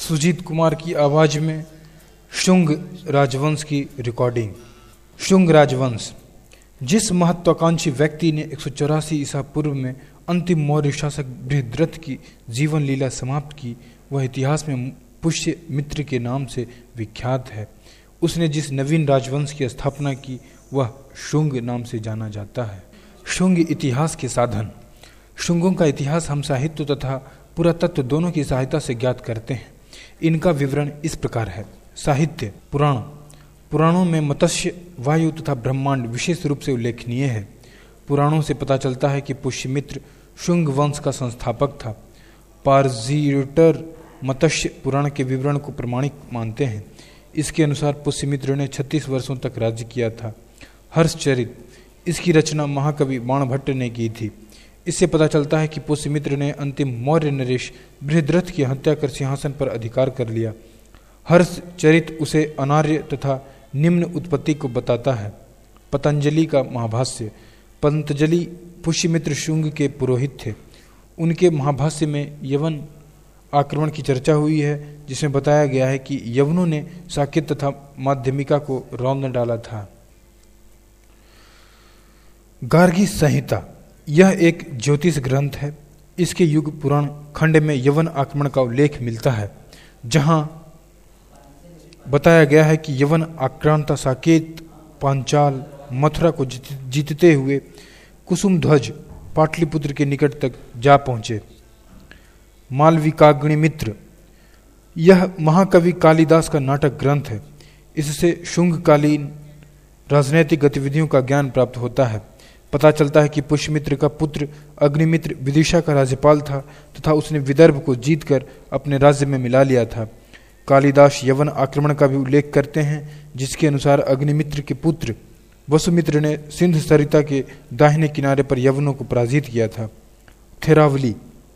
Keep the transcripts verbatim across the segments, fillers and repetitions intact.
सुजीत कुमार की आवाज में शुंग राजवंश की रिकॉर्डिंग। शुंग राजवंश, जिस महत्वाकांक्षी व्यक्ति ने एक सौ चौरासी ईसा पूर्व में अंतिम मौर्य शासक बृहद्रथ की जीवन लीला समाप्त की, वह इतिहास में पुष्य मित्र के नाम से विख्यात है। उसने जिस नवीन राजवंश की स्थापना की वह शुंग नाम से जाना जाता है। शुंग इतिहास के साधन। शुंगों का इतिहास हम साहित्य तथा पुरातत्व दोनों की सहायता से ज्ञात करते हैं। इनका विवरण इस प्रकार है। साहित्य। पुराण। पुराणों में मत्स्य, वायु तथा ब्रह्मांड विशेष रूप से उल्लेखनीय है। पुराणों से पता चलता है कि पुष्यमित्र शुंग वंश का संस्थापक था। पार्जीटर मत्स्य पुराण के विवरण को प्रमाणिक मानते हैं। इसके अनुसार पुष्यमित्र ने छत्तीस वर्षों तक राज्य किया था। हर्षचरित, इसकी रचना महाकवि बाणभट्ट ने की थी। इससे पता चलता है कि पुष्यमित्र ने अंतिम मौर्य नरेश बृहद्रथ की हत्या कर सिंहासन पर अधिकार कर लिया। हर्षचरित उसे अनार्य तथा निम्न उत्पत्ति को बताता है। पतंजलि का महाभाष्य। पतंजलि पुष्यमित्र शुंग के पुरोहित थे। उनके महाभाष्य में यवन आक्रमण की चर्चा हुई है, जिसमें बताया गया है कि यवनों ने साकेत तथा माध्यमिका को रौंद डाला था। गार्गी संहिता, यह एक ज्योतिष ग्रंथ है। इसके युग पुराण खंड में यवन आक्रमण का उल्लेख मिलता है, जहां बताया गया है कि यवन आक्रांता साकेत, पांचाल, मथुरा को जीतते हुए कुसुमध्वज पाटलिपुत्र के निकट तक जा पहुंचे। मालविकाग्निमित्र, यह महाकवि कालिदास का नाटक ग्रंथ है। इससे शुंगकालीन राजनैतिक गतिविधियों का ज्ञान प्राप्त होता है। पता चलता है कि पुष्यमित्र का पुत्र अग्निमित्र विदिशा का राज्यपाल था तथा उसने विदर्भ को जीतकर अपने राज्य में मिला लिया था। कालिदास यवन आक्रमण का भी उल्लेख करते हैं, जिसके अनुसार अग्निमित्र के पुत्र वसुमित्र ने सिंध सरिता के दाहिने किनारे पर यवनों को पराजित किया था। थेरावली,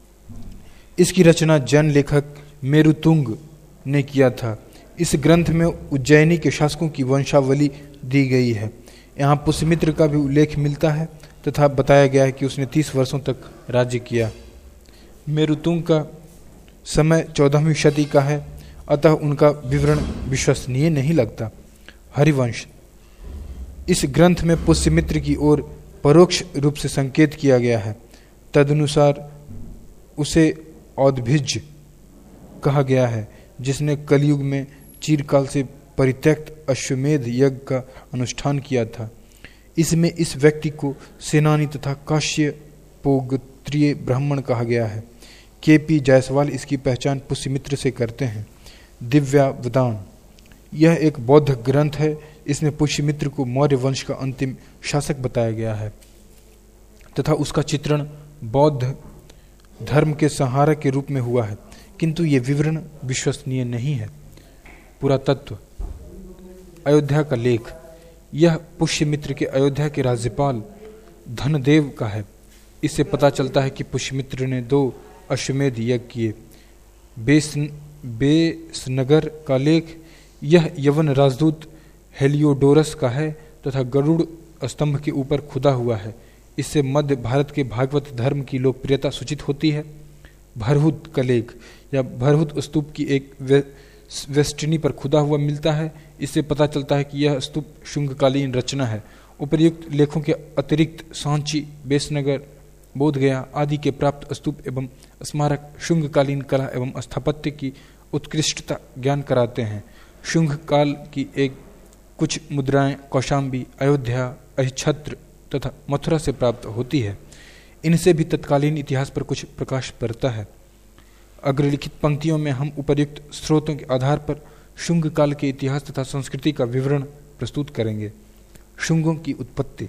इसकी रचना जैन लेखक मेरुतुंग ने किया था। इस ग्रंथ में उज्जैनी के शासकों की वंशावली दी गई है। यहाँ पुष्यमित्र का भी उल्लेख मिलता है तथा बताया गया है कि उसने तीस वर्षों तक राज्य किया। मेरुतुंग का समय चौदहवीं शती का है, अतः उनका विवरण विश्वसनीय नहीं लगता। हरिवंश, इस ग्रंथ में पुष्यमित्र की ओर परोक्ष रूप से संकेत किया गया है। तदनुसार उसे औदभिज कहा गया है, जिसने कलयुग में चिरकाल से परित्यक्त अश्वमेध यज्ञ का अनुष्ठान किया था। इसमें इस व्यक्ति को सेनानी तथा काश्यपोगोत्रीय ब्राह्मण कहा गया है। के पी जायसवाल इसकी पहचान पुष्यमित्र से करते हैं। दिव्यावदान, यह एक बौद्ध ग्रंथ है। इसमें पुष्यमित्र को मौर्य वंश का अंतिम शासक बताया गया है तथा उसका चित्रण बौद्ध धर्म के संहारक के रूप में हुआ है, किंतु ये विवरण विश्वसनीय नहीं है। पुरातत्व। अयोध्या का लेख, यह पुष्यमित्र के अयोध्या के राज्यपाल धनदेव का है। इससे पता चलता है कि पुष्यमित्र ने दो अश्वमेध यज्ञ किए। बेस बेसनगर का लेख, यह यवन राजदूत हेलियोडोरस का है तथा गरुड़ स्तंभ के ऊपर खुदा हुआ है। इससे मध्य भारत के भागवत धर्म की लोकप्रियता सूचित होती है। भरहुत का लेख, या भरहुत स्तूप की एक वे, वेस्टिनी पर खुदा हुआ मिलता है। इससे पता चलता है कि यह स्तूप शुंगकालीन रचना है। उपर्युक्त लेखों के अतिरिक्त सांची, बेसनगर, बोधगया आदि के प्राप्त स्तूप एवं स्मारक शुंगकालीन कला एवं स्थापत्य की उत्कृष्टता ज्ञान कराते हैं। शुंग काल की एक कुछ मुद्राएं कौशाम्बी, अयोध्या, अहिछत्र तथा मथुरा से प्राप्त होती है। इनसे भी तत्कालीन इतिहास पर कुछ प्रकाश पड़ता है। अग्रलिखित पंक्तियों में हम उपर्युक्त स्रोतों के आधार पर शुंग काल के इतिहास तथा संस्कृति का विवरण प्रस्तुत करेंगे। शुंगों की उत्पत्ति।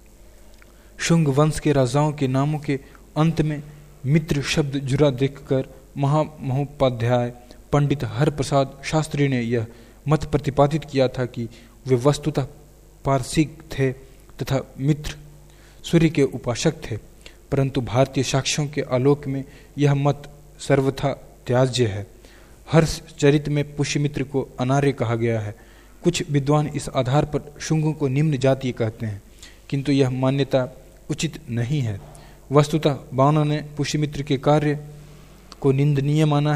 शुंग वंश के राजाओं के नामों के अंत में मित्र शब्द जुड़ा देखकर महामहोपाध्याय पंडित हरप्रसाद शास्त्री ने यह मत प्रतिपादित किया था कि वे वस्तुतः पारसिक थे तथा मित्र सूर्य के उपासक थे, परंतु भारतीय साक्ष्यों के आलोक में यह मत सर्वथा त्याज्य है। हर्षचरित में पुष्यमित्र को अनार्य कहा गया है। कुछ विद्वान इस आधार पर शुंगों को निम्न जातीय कहते हैं, किंतु यह मान्यता उचित नहीं है। वस्तुतः बाणों ने पुष्यमित्र के कार्य को निंदनीय माना है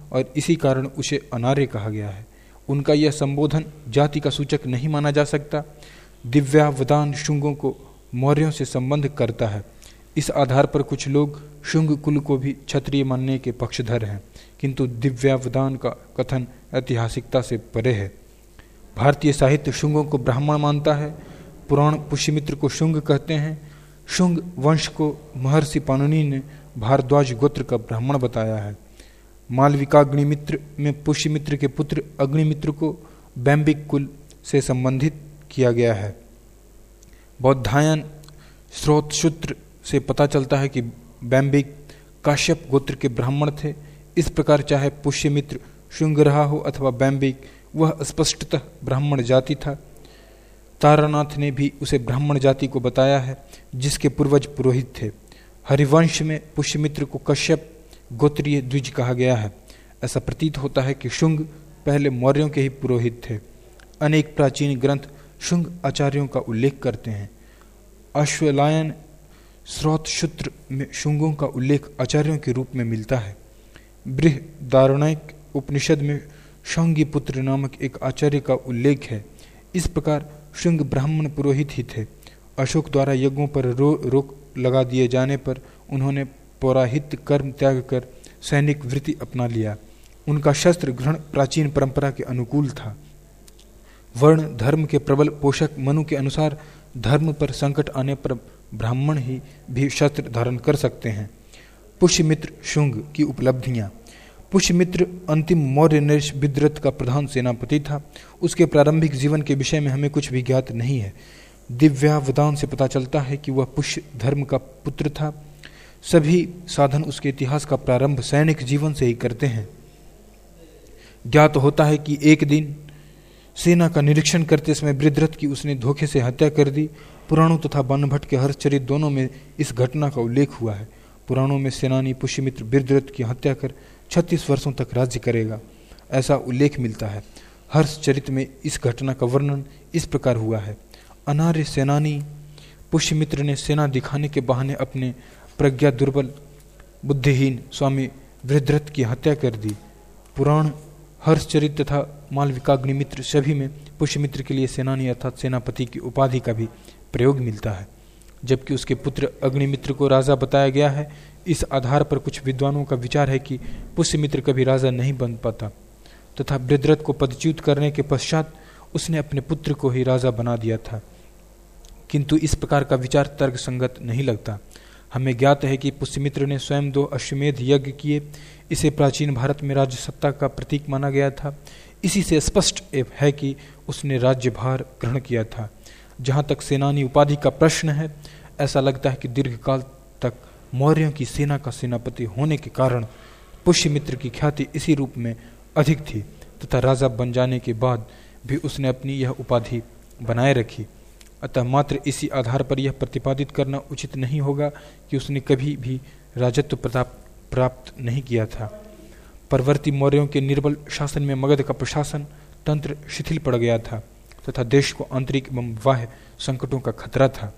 और इसी कारण उसे अनार्य कहा गया है। उनका यह संबोधन जाति का सूचक नहीं माना जा सकता। दिव्यावदान शुंगों को मौर्यों से संबंध करता है। इस आधार पर कुछ लोग शुंग कुल को भी क्षत्रिय मानने के पक्षधर हैं, किंतु दिव्यावदान का कथन ऐतिहासिकता से परे है। भारतीय साहित्य शुंगों को ब्राह्मण मानता है। पुराण पुष्यमित्र को शुंग कहते हैं। शुंग वंश को महर्षि पाणिनि ने भारद्वाज गोत्र का ब्राह्मण बताया है। मालविकाग्निमित्र में पुष्यमित्र के पुत्र अग्निमित्र को बैम्बिक कुल से संबंधित किया गया है। बौद्धायन स्रोतसूत्र से पता चलता है कि बैम्बिक काश्यप गोत्र के ब्राह्मण थे। इस प्रकार चाहे पुष्यमित्र शुंग रहा हो अथवा बैम्बिक, वह स्पष्टतः ब्राह्मण जाति था। तारानाथ ने भी उसे ब्राह्मण जाति को बताया है, जिसके पूर्वज पुरोहित थे। हरिवंश में पुष्यमित्र को कश्यप गोत्रीय द्विज कहा गया है। ऐसा प्रतीत होता है कि शुंग पहले मौर्यों के ही पुरोहित थे। अनेक प्राचीन ग्रंथ शुंग आचार्यों का उल्लेख करते हैं। अश्वलायन स्रोतसूत्र में शुंगों का उल्लेख आचार्यों के रूप में मिलता है। बृहदारण्यक उपनिषद में शौंगी पुत्र नामक एक आचार्य का उल्लेख है। इस प्रकार शुंग ब्राह्मण पुरोहित ही थे। अशोक द्वारा यज्ञों पर रो रोक लगा दिए जाने पर उन्होंने पौराहित्य कर्म त्याग कर सैनिक वृत्ति अपना लिया। उनका शस्त्र ग्रहण प्राचीन परंपरा के अनुकूल था। वर्ण धर्म के प्रबल पोषक मनु के अनुसार धर्म पर संकट आने पर ब्राह्मण ही भी शस्त्र धारण कर सकते हैं। पुष्यमित्र शुंग की उपलब्धियां। पुष्यमित्र अंतिम मौर्य नरेश विद्रथ का प्रधान सेनापति था। उसके प्रारंभिक जीवन के विषय में हमें कुछ भी ज्ञात नहीं है। दिव्यावदान से पता चलता है कि वह पुष्य धर्म का पुत्र था। सभी साधन उसके इतिहास का प्रारंभ सैनिक जीवन से ही करते हैं। ज्ञात होता है कि एक दिन सेना का निरीक्षण करते समय विद्रथ की उसने धोखे से हत्या कर दी। पुराणों तथा बनभट्ट के हर्षचरित दोनों में इस घटना का उल्लेख हुआ है। पुराणों में सेनानी पुष्यमित्र विद्रथ की हत्या कर छत्तीस वर्षों तक राज्य करेगा, ऐसा उल्लेख मिलता है। हर्षचरित में इस घटना का वर्णन इस प्रकार हुआ है। अनार्य सेनानी पुष्यमित्र ने सेना दिखाने के बहाने अपने प्रज्ञा दुर्बल बुद्धिहीन स्वामी विद्रथ की हत्या कर दी। पुराण हर्षचरित तथा मालविकाग्निमित्र सभी में पुष्यमित्र के लिए सेनानी अर्थात सेनापति की उपाधि का भी प्रयोग मिलता है, जबकि उसके पुत्र अग्निमित्र को राजा बताया गया है। इस आधार पर कुछ विद्वानों का विचार है कि पुष्यमित्र कभी राजा नहीं बन पाता तथा विद्रथ को पदच्युत करने के पश्चात उसने अपने पुत्र को ही राजा बना दिया था, किंतु इस प्रकार का विचार तर्कसंगत नहीं लगता। हमें ज्ञात है कि पुष्यमित्र ने स्वयं दो अश्वमेध यज्ञ किए। इसे प्राचीन भारत में राज्य सत्ता का प्रतीक माना गया था। इसी से स्पष्ट है कि उसने राज्यभार ग्रहण किया था। जहाँ तक सेनानी उपाधि का प्रश्न है, ऐसा लगता है कि दीर्घकाल तक मौर्यों की सेना का सेनापति होने के कारण पुष्यमित्र की ख्याति इसी रूप में अधिक थी तथा राजा बन जाने के बाद भी उसने अपनी यह उपाधि बनाए रखी। अतः मात्र इसी आधार पर यह प्रतिपादित करना उचित नहीं होगा कि उसने कभी भी राजत्व प्रताप प्राप्त नहीं किया था। परवर्ती मौर्यों के निर्बल शासन में मगध का प्रशासन तंत्र शिथिल पड़ गया था तथा देश को आंतरिक एवं बाह्य संकटों का खतरा था।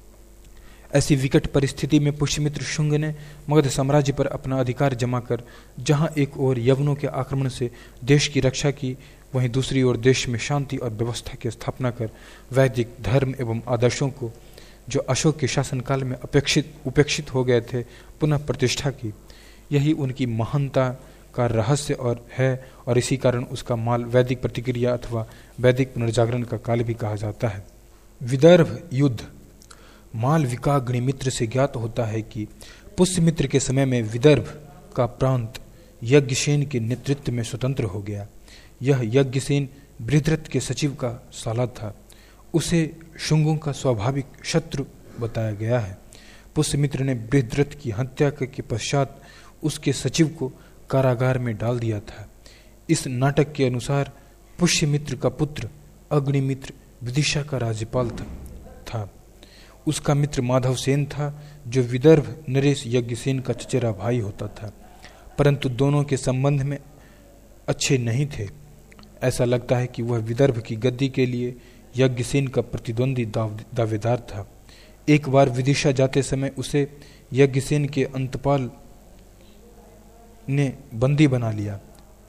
ऐसी विकट परिस्थिति में पुष्यमित्र शुंग ने मगध साम्राज्य पर अपना अधिकार जमा कर जहां एक ओर यवनों के आक्रमण से देश की रक्षा की, वहीं दूसरी ओर देश में शांति और व्यवस्था की स्थापना कर वैदिक धर्म एवं आदर्शों को, जो अशोक के शासनकाल में अपेक्षित उपेक्षित हो गए थे, पुनः प्रतिष्ठा की। यही उनकी महानता का रहस्य और है और इसी कारण उसका माल वैदिक प्रतिक्रिया अथवा वैदिक पुनर्जागरण का काल भी कहा जाता है। विदर्भ युद्ध। मालविकाग्निमित्र से ज्ञात होता है कि पुष्यमित्र के समय में विदर्भ का प्रांत यज्ञसेन के नेतृत्व में स्वतंत्र हो गया। यह यज्ञसेन बृहद्रथ के सचिव का साला था। उसे शुंगों का स्वाभाविक शत्रु बताया गया है। पुष्यमित्र ने बृहद्रथ की हत्या के पश्चात उसके सचिव को कारागार में डाल दिया था। इस नाटक के अनुसार पुष्यमित्र का पुत्र अग्निमित्र विदिशा का राज्यपाल था। उसका मित्र माधव सेन था, जो विदर्भ नरेश यज्ञसेन का चचेरा भाई होता था, परंतु दोनों के संबंध में अच्छे नहीं थे। ऐसा लगता है कि वह विदर्भ की गद्दी के लिए यज्ञसेन का प्रतिद्वंदी दावेदार था। एक बार विदिशा जाते समय उसे यज्ञसेन के अंतपाल ने बंदी बना लिया।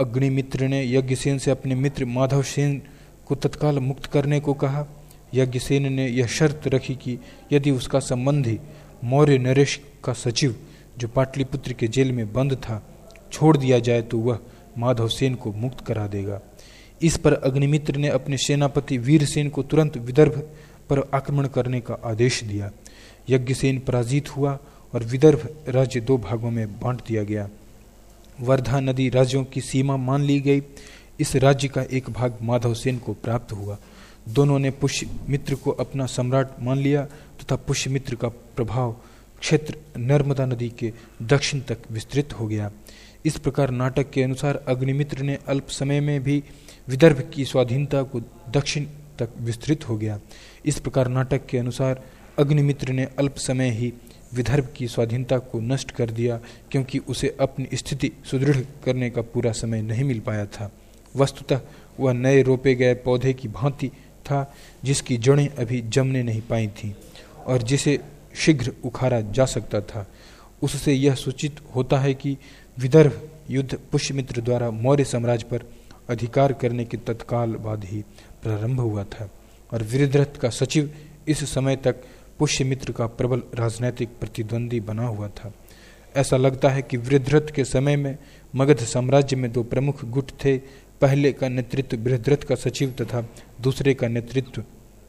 अग्निमित्र ने यज्ञसेन से अपने मित्र माधवसेन को तत्काल मुक्त करने को कहा। यज्ञसेन ने यह शर्त रखी कि यदि उसका संबंधी मौर्य नरेश का सचिव, जो पाटलिपुत्र के जेल में बंद था, छोड़ दिया जाए तो वह माधवसेन को मुक्त करा देगा। इस पर अग्निमित्र ने अपने सेनापति वीरसेन को तुरंत विदर्भ पर आक्रमण करने का आदेश दिया। यज्ञसेन पराजित हुआ और विदर्भ राज्य दो भागों में बांट दिया गया। वर्धा नदी राज्यों की सीमा मान ली गई। इस राज्य का एक भाग माधवसेन को प्राप्त हुआ। दोनों ने पुष्यमित्र को अपना सम्राट मान लिया तथा पुष्यमित्र का प्रभाव क्षेत्र नर्मदा नदी के दक्षिण तक विस्तृत हो गया। इस प्रकार नाटक के अनुसार अग्निमित्र ने अल्प समय में भी विदर्भ की स्वाधीनता को दक्षिण तक विस्तृत हो गया। इस प्रकार नाटक के अनुसार अग्निमित्र ने अल्प समय ही विदर्भ की स्वाधीनता को नष्ट कर दिया, क्योंकि उसे अपनी स्थिति सुदृढ़ करने का पूरा समय नहीं मिल पाया था। वस्तुतः वह नए रोपे गए पौधे की भांति था, जिसकी जड़ें अभी जमने नहीं पाई थीं और जिसे शीघ्र उखाड़ा जा सकता था। उससे यह सूचित होता है कि विदर्भ युद्ध पुष्यमित्र द्वारा मौर्य साम्राज्य पर अधिकार करने के तत्काल बाद ही प्रारंभ हुआ था और वृद्धरथ का सचिव इस समय तक पुष्यमित्र का प्रबल राजनैतिक प्रतिद्वंदी बना हुआ था। ऐसा लगता है कि वृद्धरथ के समय में मगध साम्राज्य में दो प्रमुख गुट थे। पहले का नेतृत्व वृद्धरथ का सचिव तथा दूसरे का नेतृत्व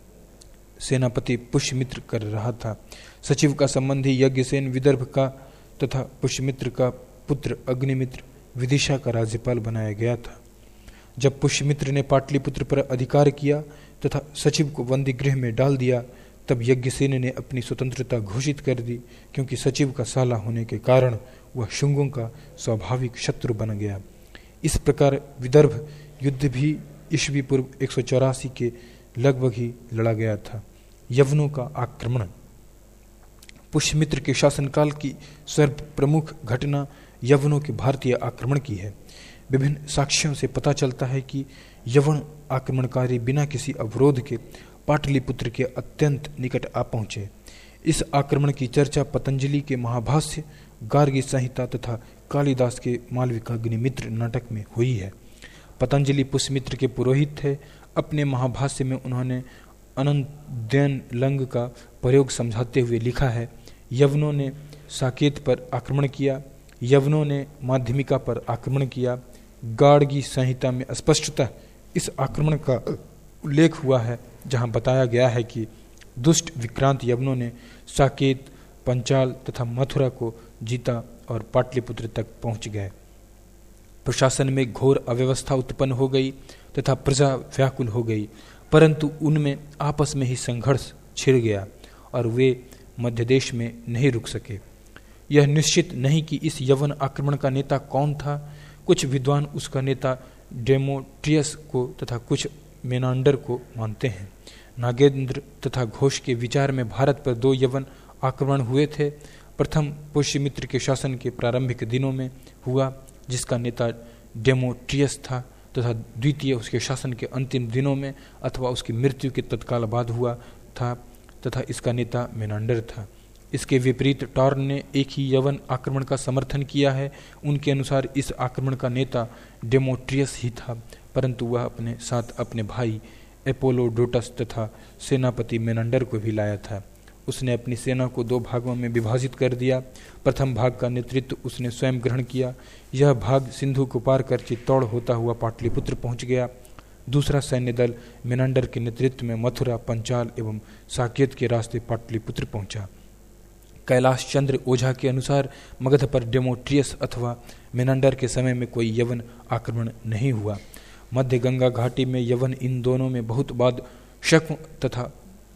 सेनापति पुष्यमित्र कर रहा था। सचिव का संबंधी यज्ञसेन विदर्भ का तथा पुष्यमित्र का पुत्र अग्निमित्र विदिशा का राज्यपाल बनाया गया था। जब पुष्यमित्र ने पाटलिपुत्र पर अधिकार किया तथा सचिव को बंदी गृह में डाल दिया, तब यज्ञसेन ने अपनी स्वतंत्रता घोषित कर दी, क्योंकि सचिव का साला होने के कारण वह शुंगों का स्वाभाविक शत्रु बन गया। इस प्रकार विदर्भ युद्ध भी ईस्वी पूर्व एक सौ चौरासी के लगभग ही लड़ा गया था। यवनों का आक्रमण। पुष्यमित्र के शासनकाल की सर्व प्रमुख घटना यवनों के भारतीय आक्रमण की है। विभिन्न साक्ष्यों से पता चलता है कि यवन आक्रमणकारी बिना किसी अवरोध के पाटलिपुत्र के अत्यंत निकट आ पहुंचे। इस आक्रमण की चर्चा पतंजलि के महाभाष्य, गार्गी संहिता तथा कालिदास के मालविकाग्निमित्र नाटक में हुई है। पतंजलि पुष्यमित्र के पुरोहित थे। अपने महाभाष्य में उन्होंने अनंतद्यन लंग का प्रयोग समझाते हुए लिखा है, यवनों ने साकेत पर आक्रमण किया, यवनों ने माध्यमिका पर आक्रमण किया। गार्गी संहिता में स्पष्टतः इस आक्रमण का उल्लेख हुआ है, जहां बताया गया है कि दुष्ट विक्रांत यवनों ने साकेत, पंचाल तथा मथुरा को जीता और पाटलिपुत्र तक पहुंच गए। प्रशासन में घोर अव्यवस्था उत्पन्न हो गई तथा प्रजा व्याकुल हो गई, परंतु उनमें आपस में ही संघर्ष छिड़ गया और वे मध्य देश में नहीं रुक सके। यह निश्चित नहीं कि इस यवन आक्रमण का नेता कौन था। कुछ विद्वान उसका नेता डेमोट्रियस को तथा कुछ मेनांडर को मानते हैं। नागेंद्र तथा घोष के विचार में भारत पर दो यवन आक्रमण हुए थे। प्रथम पुष्यमित्र के शासन के प्रारंभिक दिनों में हुआ, जिसका नेता डेमोट्रियस था, तथा द्वितीय उसके शासन के अंतिम दिनों में अथवा उसकी मृत्यु के तत्काल बाद हुआ था तथा इसका नेता मेनांडर था। इसके विपरीत टॉर्न ने एक ही यवन आक्रमण का समर्थन किया है। उनके अनुसार इस आक्रमण का नेता डेमोट्रियस ही था, परंतु वह अपने साथ अपने भाई एपोलोडोटस तथा सेनापति मेनांडर को भी लाया था। उसने अपनी सेना को दो भागों में विभाजित कर दिया। प्रथम भाग का नेतृत्व उसने स्वयं ग्रहण किया। यह भाग सिंधु को पार कर चित्तौड़ होता हुआ पाटलिपुत्र पहुंच गया। दूसरा सैन्य दल मेनांडर के नेतृत्व में मथुरा, पंचाल एवं साकेत के रास्ते पाटलिपुत्र पहुंचा। कैलाश चंद्र ओझा के अनुसार मगध पर डेमोट्रियस अथवा मेनांडर के समय में कोई यवन आक्रमण नहीं हुआ। मध्य गंगा घाटी में यवन इन दोनों में बहुत बाद शक तथा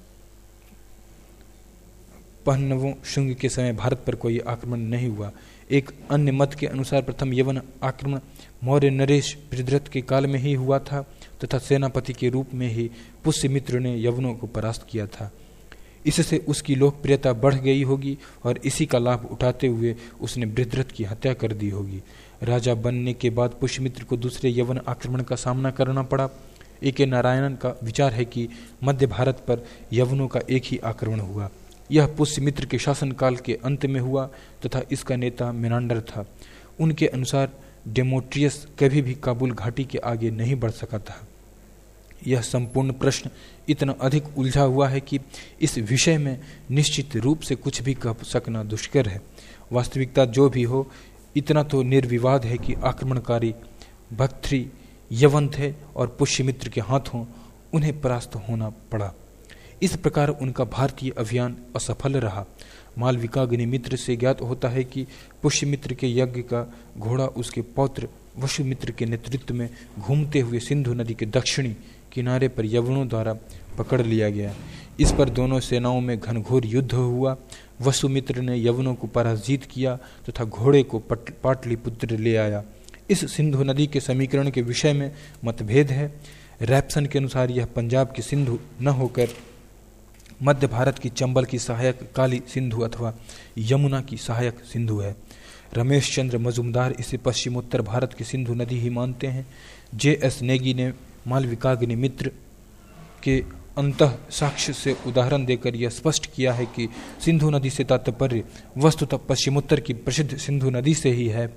पहनवों शुंग के समय भारत पर कोई आक्रमण नहीं हुआ। एक अन्य मत के अनुसार प्रथम यवन आक्रमण मौर्य नरेश वृद्धरथ के काल में ही हुआ था तथा सेनापति के रूप में ही पुष्यमित्र ने यवनों को परास्त किया था। इससे उसकी लोकप्रियता बढ़ गई होगी और इसी का लाभ उठाते हुए उसने वृद्धरथ की हत्या कर दी होगी। राजा बनने के बाद पुष्यमित्र को दूसरे यवन आक्रमण का सामना करना पड़ा। ए के नारायणन का विचार है कि मध्य भारत पर यवनों का एक ही आक्रमण हुआ। यह पुष्यमित्र के शासनकाल के अंत में हुआ तथा इसका नेता मेनांडर था। उनके अनुसार डेमोट्रियस कभी भी काबुल घाटी के आगे नहीं बढ़ सका था। यह संपूर्ण प्रश्न इतना अधिक उलझा हुआ है कि इस विषय में निश्चित रूप से कुछ भी कह सकना दुष्कर है। वास्तविकता जो भी हो, इतना तो निर्विवाद है कि आक्रमणकारी भक्तृ यवन थे और पुष्यमित्र के हाथों उन्हें परास्त होना पड़ा। इस प्रकार उनका भारतीय अभियान असफल रहा। मालविकाग्निमित्र से ज्ञात होता है कि पुष्यमित्र के यज्ञ का घोड़ा उसके पौत्र वसुमित्र के नेतृत्व में घूमते हुए सिंधु नदी के दक्षिणी किनारे पर यवनों द्वारा पकड़ लिया गया। इस पर दोनों सेनाओं में घनघोर युद्ध हुआ। वसुमित्र ने यवनों को पराजित किया तथा घोड़े को पाटलिपुत्र ले आया। इस सिंधु नदी के समीकरण के विषय में मतभेद है। रैप्सन के अनुसार यह पंजाब की सिंधु न होकर मध्य भारत की चंबल की सहायक काली सिंधु अथवा यमुना की सहायक सिंधु है। रमेश चंद्र मजुमदार इसे पश्चिमोत्तर भारत की सिंधु नदी ही मानते हैं। जे एस नेगी ने मालविकाग्निमित्र के अंतः साक्ष्य से उदाहरण देकर यह स्पष्ट किया है कि सिंधु नदी से तात्पर्य वस्तुतः पश्चिमोत्तर की प्रसिद्ध सिंधु नदी से ही है।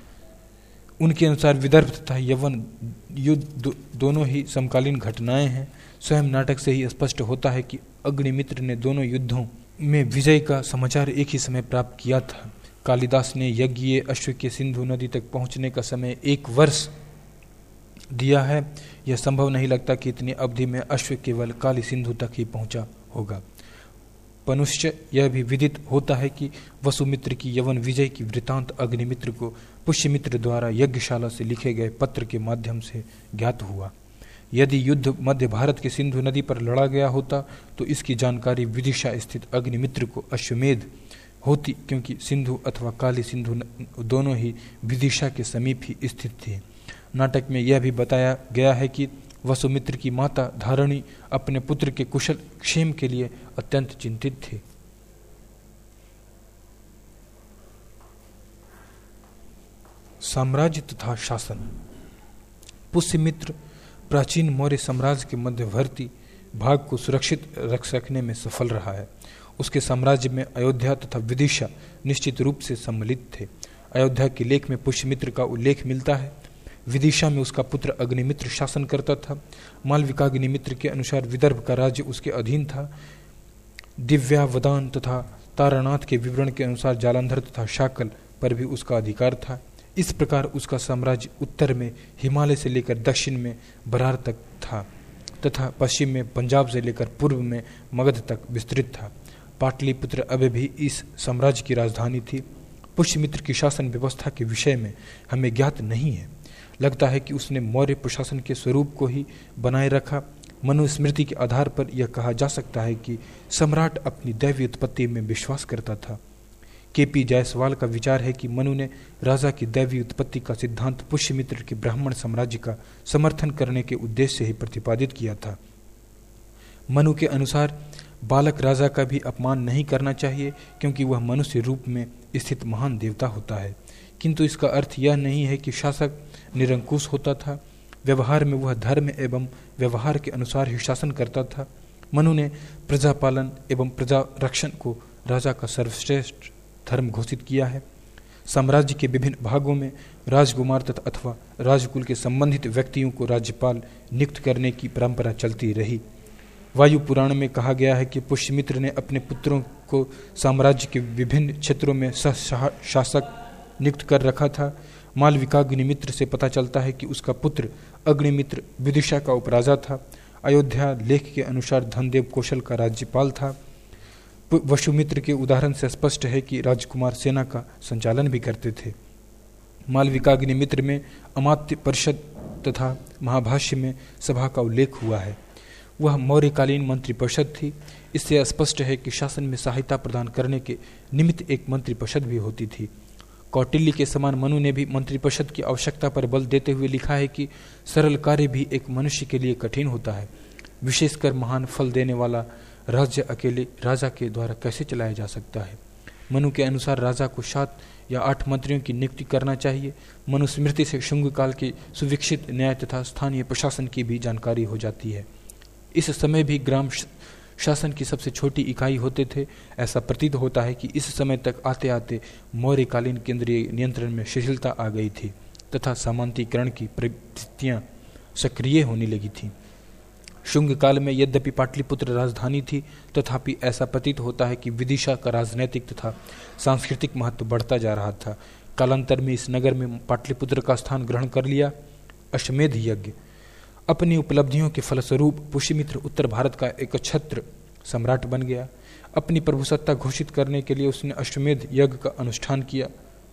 उनके अनुसार विदर्भ तथा यवन युद्ध दोनों ही समकालीन घटनाएं हैं। स्वयं नाटक से ही स्पष्ट होता है कि अग्निमित्र ने दोनों युद्धों में विजय का समाचार एक ही समय प्राप्त किया था। कालिदास ने यज्ञीय अश्व के सिंधु नदी तक पहुंचने का समय एक वर्ष दिया है। यह संभव नहीं लगता कि इतनी अवधि में अश्व केवल काली सिंधु तक ही पहुंचा होगा। पनुश्च यह भी विदित होता है कि वसुमित्र की यवन विजय की वृतांत अग्निमित्र को पुष्यमित्र द्वारा यज्ञशाला से लिखे गए पत्र के माध्यम से ज्ञात हुआ। यदि युद्ध मध्य भारत के सिंधु नदी पर लड़ा गया होता तो इसकी जानकारी विदिशा स्थित अग्निमित्र को अश्वमेध होती, क्योंकि सिंधु अथवा काली सिंधु दोनों ही विदिशा के समीप ही स्थित थी। नाटक में यह भी बताया गया है कि वसुमित्र की माता धारणी अपने पुत्र के कुशल क्षेम के लिए अत्यंत चिंतित थी। साम्राज्य तथा शासन। पुष्यमित्र प्राचीन मौर्य साम्राज्य के मध्यवर्ती भाग को सुरक्षित रख सकने में सफल रहा है। उसके साम्राज्य में अयोध्या तथा विदिशा निश्चित रूप से सम्मिलित थे। अयोध्या के लेख में पुष्यमित्र का उल्लेख मिलता है। विदिशा में उसका पुत्र अग्निमित्र शासन करता था। मालविकाग्निमित्र के अनुसार विदर्भ का राज्य उसके अधीन था। दिव्यावदान तथा तारानाथ के विवरण के अनुसार जालंधर तथा शाकल पर भी उसका अधिकार था। इस प्रकार उसका साम्राज्य उत्तर में हिमालय से लेकर दक्षिण में बरार तक था तथा पश्चिम में पंजाब से लेकर पूर्व में मगध तक विस्तृत था। पाटलिपुत्र अभी भी इस साम्राज्य की राजधानी थी। पुष्यमित्र की शासन व्यवस्था के विषय में हमें ज्ञात नहीं है। लगता है कि उसने मौर्य प्रशासन के स्वरूप को ही बनाए रखा। मनुस्मृति के आधार पर यह कहा जा सकता है कि सम्राट अपनी दैवीय उत्पत्ति में विश्वास करता था। के पी जायसवाल का विचार है कि मनु ने राजा की दैवीय उत्पत्ति का सिद्धांत पुष्यमित्र के ब्राह्मण साम्राज्य का समर्थन करने के उद्देश्य से ही प्रतिपादित किया था। मनु के अनुसार बालक राजा का भी अपमान नहीं करना चाहिए, क्योंकि वह मनुष्य रूप में स्थित महान देवता होता है। किंतु इसका अर्थ यह नहीं है कि शासक निरंकुश होता था। व्यवहार में वह धर्म एवं व्यवहार के अनुसार ही शासन करता था। मनु ने प्रजापालन एवं प्रजा रक्षण को राजा का सर्वश्रेष्ठ धर्म घोषित किया है। साम्राज्य के विभिन्न भागों में राजकुमार तथा अथवा राजकुल के संबंधित व्यक्तियों को राज्यपाल नियुक्त करने की परंपरा चलती रही। वायु पुराण में कहा गया है कि पुष्यमित्र ने अपने पुत्रों को साम्राज्य के विभिन्न क्षेत्रों में सह शासक नियुक्त कर रखा था। मालविकाग्निमित्र से पता चलता है कि उसका पुत्र अग्निमित्र विदिशा का उपराजा था। अयोध्या लेख के अनुसार धनदेव कौशल का राज्यपाल था। वसुमित्र के उदाहरण से स्पष्ट है कि राजकुमार सेना का संचालन भी करते थे। मालविकाग्निमित्र में अमात्य परिषद तथा महाभाष्य में सभा का उल्लेख हुआ है। वह मौर्यकालीन मंत्रिपरिषद थी। इससे स्पष्ट है कि शासन में सहायता प्रदान करने के निमित्त एक मंत्रिपरिषद भी होती थी। कौटिल्य के समान मनु ने भी मंत्रिपरिषद की आवश्यकता पर बल देते हुए लिखा है कि सरल कार्य भी एक मनुष्य के लिए कठिन होता है, विशेषकर महान फल देने वाला राज्य अकेले राजा के द्वारा कैसे चलाया जा सकता है। मनु के अनुसार राजा को सात या आठ मंत्रियों की नियुक्ति करना चाहिए। मनुस्मृति से शुंग काल के सुविकसित न्याय तथा स्थानीय प्रशासन की भी जानकारी हो जाती है। इस समय भी ग्राम शासन की सबसे छोटी इकाई होते थे। ऐसा प्रतीत होता है कि इस समय तक आते आते मौर्यकालीन केंद्रीय नियंत्रण में शिथिलता आ गई थी तथा सामंतीकरण की प्रवृत्तियां सक्रिय होने लगी थीं। शुंग काल में यद्यपि पाटलिपुत्र राजधानी थी, तथापि ऐसा प्रतीत होता है कि विदिशा का राजनैतिक तथा सांस्कृतिक महत्व बढ़ता जा रहा था। कालांतर में इस नगर में पाटलिपुत्र का स्थान ग्रहण कर लिया। अश्वमेध यज्ञ। अपनी उपलब्धियों के फलस्वरूप पुष्यमित्र उत्तर भारत का एक छत्र सम्राट बन गया। अपनी प्रभुसत्ता घोषित करने के लिए उसने अश्वमेध यज्ञ का अनुष्ठान किया।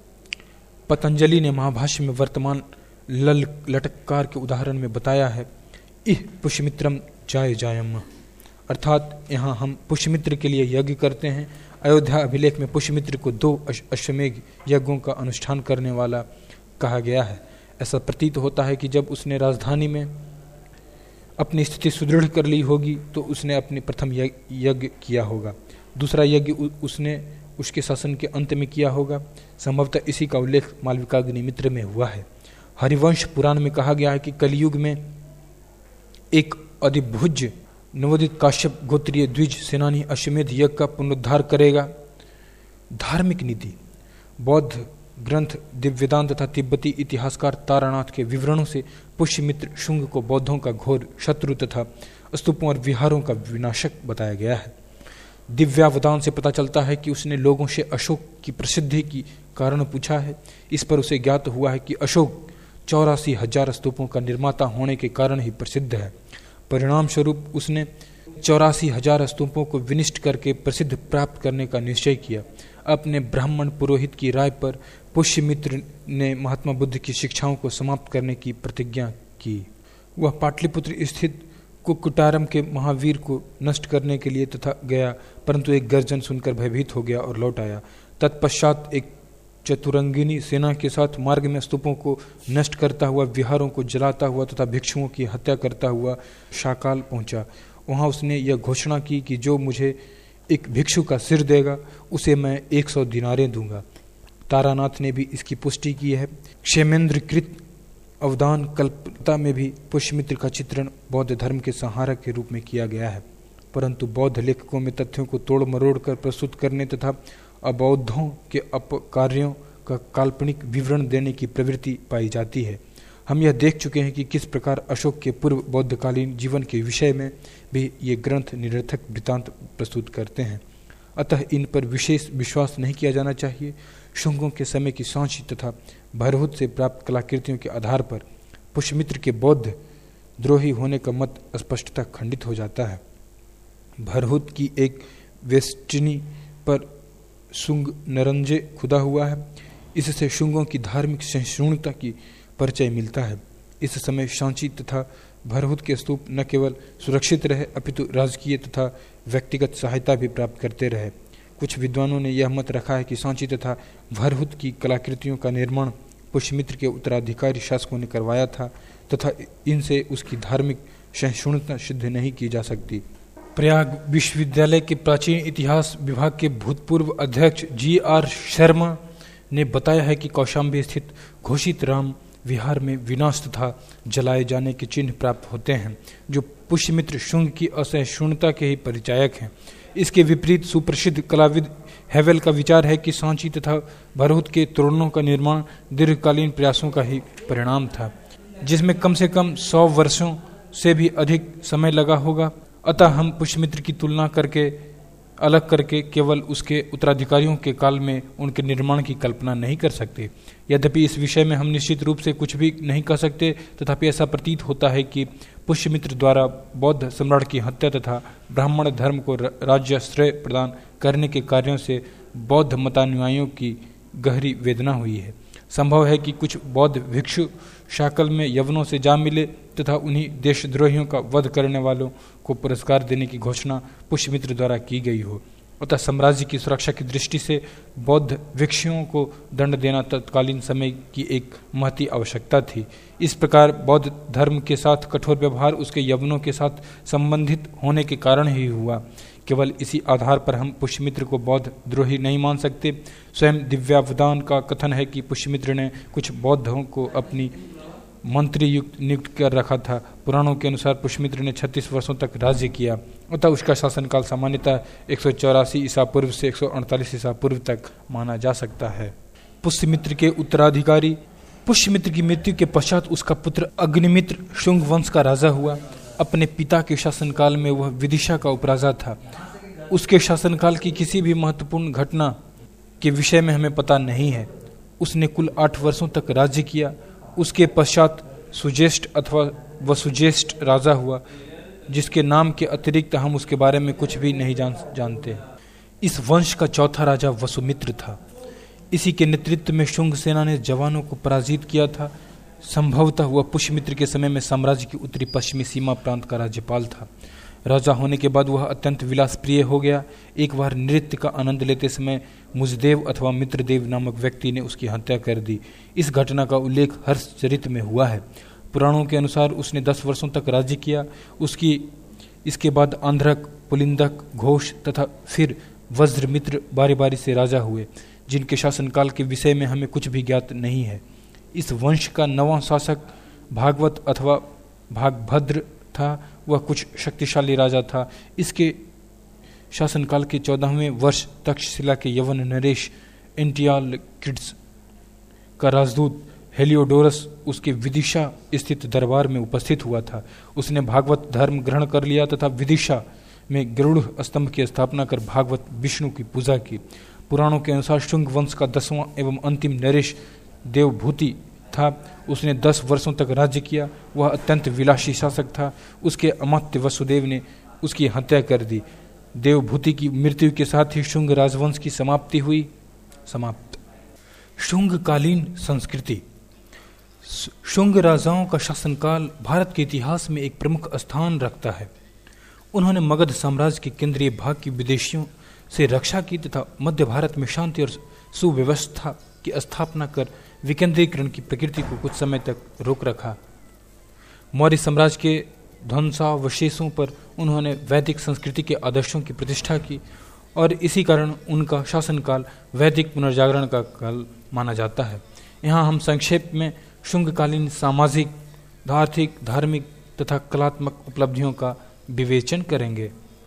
पतंजलि ने महाभाष्य में वर्तमान लल लटकार के उदाहरण में बताया है, इह पुष्यमित्रम जाय जायम, अर्थात यहाँ हम पुष्यमित्र के लिए यज्ञ करते हैं। अयोध्या अभिलेख में पुष्यमित्र को दो अश्वमेध यज्ञों का अनुष्ठान करने वाला कहा गया है। ऐसा प्रतीत होता है कि जब उसने राजधानी में अपनी स्थिति सुदृढ़ कर ली होगी तो उसने अपने प्रथम यज्ञ किया होगा। दूसरा यज्ञ उसने उसके शासन के अंत में किया होगा। संभवतः इसी का उल्लेख मालविकाग्निमित्र में हुआ है। हरिवंश पुराण में कहा गया है कि कलयुग में एक अधिभुज नवोदित काश्यप गोत्रीय द्विज सेनानी अश्वमेध यज्ञ का पुनरुद्धार करेगा। धार्मिक नीति। बौद्ध ग्रंथ दिव्यवेदांत तथा तिब्बती इतिहासकार तारानाथ के विवरणों से पुष्यमित्र शुंग को बौद्धों का घोर शत्रु तथा स्तूपों और विहारों का विनाशक बताया गया है। दिव्यावदान से पता चलता है कि उसने लोगों से अशोक की प्रसिद्धि की कारण पूछा है। इस पर उसे ज्ञात हुआ है कि अशोक चौरासी हजार स्तूपों का निर्माता होने के कारण ही प्रसिद्ध है। परिणाम स्वरूप उसने चौरासी हजार स्तूपों को विनिष्ट करके प्रसिद्ध प्राप्त करने का निश्चय किया। अपने ब्राह्मण पुरोहित की राय पर पुष्यमित्र ने महात्मा बुद्ध की शिक्षाओं को समाप्त करने की प्रतिज्ञा की। वह पाटलिपुत्र स्थित कुक्कुटारम के महावीर को नष्ट करने के लिए तथा गया, परंतु एक गर्जन सुनकर भयभीत हो गया और लौट आया। तत्पश्चात एक चतुरंगिनी सेना के साथ मार्ग में स्तूपों को नष्ट करता हुआ, विहारों को जलाता हुआ तथा भिक्षुओं की हत्या करता हुआ शाकाल पहुंचा। वहां उसने यह घोषणा की कि जो मुझे एक भिक्षु का सिर देगा उसे मैं एक सौ दिनारें दूंगा। तारानाथ ने भी इसकी पुष्टि की है। क्षेमेंद्रकृत अवदान कल्पता में भी पुष्यमित्र का चित्रण बौद्ध धर्म के संहारक के रूप में किया गया है, परंतु बौद्ध लेखकों में तथ्यों को तोड़ मरोड़ कर प्रस्तुत करने तथा अबौद्धों के अपकार्यों का काल्पनिक विवरण देने की प्रवृत्ति पाई जाती है। हम यह देख चुके हैं कि किस प्रकार अशोक के पूर्व बौद्धकालीन जीवन के विषय में भी ये ग्रंथ निरर्थक वृत्तांत प्रस्तुत करते हैं, अतः इन पर विशेष विश्वास नहीं किया जाना चाहिए। शुंगों के समय की सांची तथा भरहुत से प्राप्त कलाकृतियों के आधार पर पुष्यमित्र के बौद्ध द्रोही होने का मत स्पष्टतः खंडित हो जाता है। भरहुत की एक वेस्टिनी पर शुंग नरंजे खुदा हुआ है। इससे शुंगों की धार्मिक सहिष्णुता की परिचय मिलता है। इस समय सांची तथा भरहुत के स्तूप न केवल सुरक्षित रहे अपितु राजकीय तथा व्यक्तिगत सहायता भी प्राप्त करते रहे। कुछ विद्वानों ने यह मत रखा है कि सांची तथा भरहुत की कलाकृतियों का निर्माण पुष्यमित्र के उत्तराधिकारी शासकों ने करवाया था तथा इनसे उसकी धार्मिक सहिष्णुता सिद्ध नहीं की जा सकती। प्रयाग विश्वविद्यालय के प्राचीन इतिहास विभाग के भूतपूर्व अध्यक्ष जी आर शर्मा ने बताया है कि कौशाम्बी स्थित घोषित राम विहार में विनाश तथा जलाए जाने के चिन्ह प्राप्त होते हैं, जो पुष्यमित्र शुंग की असहिष्णुता के ही परिचायक हैं। इसके विपरीत सुप्रसिद्ध कलाविद हेवेल का विचार है कि सांची तथा भरहुत के तोरणों का निर्माण दीर्घकालीन प्रयासों का ही परिणाम था, जिसमें कम से कम सौ वर्षों से भी अधिक समय लगा होगा। अतः हम पुष्यमित्र की तुलना करके अलग करके केवल उसके उत्तराधिकारियों के काल में उनके निर्माण की कल्पना नहीं कर सकते। यद्यपि इस विषय में हम निश्चित रूप से कुछ भी नहीं कह सकते, तथापि ऐसा प्रतीत होता है कि पुष्यमित्र द्वारा बौद्ध सम्राट की हत्या तथा ब्राह्मण धर्म को राज्याश्रय प्रदान करने के कार्यों से बौद्ध मतानुयायियों की गहरी वेदना हुई है। संभव है कि कुछ बौद्ध भिक्षु शाकल में यवनों से जा मिले तथा उन्हीं देशद्रोहियों का वध करने वालों को पुरस्कार देने की घोषणा पुष्यमित्र द्वारा की गई हो। अतः साम्राज्य की सुरक्षा की दृष्टि से बौद्ध भिक्षुओं को दंड देना तत्कालीन समय की एक महती आवश्यकता थी। इस प्रकार बौद्ध धर्म के साथ कठोर व्यवहार उसके यवनों के साथ संबंधित होने के कारण ही हुआ। केवल इसी आधार पर हम पुष्यमित्र को बौद्ध द्रोही नहीं मान सकते। स्वयं दिव्यावदान का कथन है कि पुष्यमित्र ने कुछ बौद्धों को अपनी मंत्री युक्त नियुक्त कर रखा था। पुराणों के अनुसार पुष्यमित्र ने छत्तीस वर्षों तक राज्य किया, अतः उसका शासनकाल सामान्यतः एक सौ चौरासी ईसा पूर्व से एक सौ अड़तालीस ईसा पूर्व तक माना जा सकता है। पुष्यमित्र के उत्तराधिकारी पुष्यमित्र की मृत्यु के पश्चात उसका पुत्र अग्निमित्र शुंग वंश का राजा हुआ। अपने पिता के शासनकाल में वह विदिशा का उपराजा था। उसके शासनकाल की किसी भी महत्वपूर्ण घटना के विषय में हमें पता नहीं है। उसने कुल आठ वर्षों तक राज्य किया। उसके पश्चात सुज्येष्ठ अथवा वसुज्येष्ठ राजा हुआ, जिसके नाम के अतिरिक्त हम उसके बारे में कुछ भी नहीं जान जानते। इस वंश का चौथा राजा वसुमित्र था। इसी के नेतृत्व में शुंग सेना ने जवानों को पराजित किया था। संभवतः वह पुष्यमित्र के समय में साम्राज्य की उत्तरी पश्चिमी सीमा प्रांत का राज्यपाल था। राजा होने के बाद वह अत्यंत विलासप्रिय हो गया। एक बार नृत्य का आनंद लेते समय मुजदेव अथवा मित्रदेव नामक व्यक्ति ने उसकी हत्या कर दी। इस घटना का उल्लेख हर्षचरित में हुआ है। पुराणों के अनुसार उसने दस वर्षों तक राज्य किया। उसकी इसके बाद आंध्रक, पुलिंदक, घोष तथा फिर वज्रमित्र बारी बारी से राजा हुए, जिनके शासनकाल के विषय में हमें कुछ भी ज्ञात नहीं है। इस वंश का नवां शासक भागवत अथवा भागभद्र था। वह कुछ शक्तिशाली राजा था। इसके शासनकाल के चौदहवें वर्ष तक्षशिला के यवन नरेश एंटियालकिड्स का राजदूत हेलियोडोरस उसके विदिशा स्थित दरबार में उपस्थित हुआ था। उसने भागवत धर्म ग्रहण कर लिया तथा विदिशा में गरुड़ स्तंभ की स्थापना कर भागवत विष्णु की पूजा की। पुराणों के अनुसार शुंग वंश का दसवां एवं अंतिम नरेश देवभूति था। उसने दस वर्षों तक राज्य किया। वह अत्यंत विलासी शासक था। उसके अमात्य वसुदेव ने उसकी हत्या कर दी। देवभूति की मृत्यु के साथ ही शुंग राजवंश की समाप्ति हुई। समाप्त। शुंगकालीन संस्कृति। शुंग राजाओं का शासनकाल भारत के इतिहास में एक प्रमुख स्थान रखता है। उन्होंने मगध साम्राज्य के केंद्रीय भाग की विदेशियों से रक्षा की तथा मध्य भारत में शांति और सुव्यवस्था की स्थापना कर विकेंद्रीकरण की प्रकृति को कुछ समय तक रोक रखा। मौर्य साम्राज्य के ध्वंसावशेषों पर उन्होंने वैदिक संस्कृति के आदर्शों की प्रतिष्ठा की और इसी कारण उनका शासनकाल वैदिक पुनर्जागरण का काल माना जाता है। यहाँ हम संक्षेप में शुंगकालीन सामाजिक, आर्थिक, धार्मिक तथा कलात्मक उपलब्धियों का विवेचन करेंगे।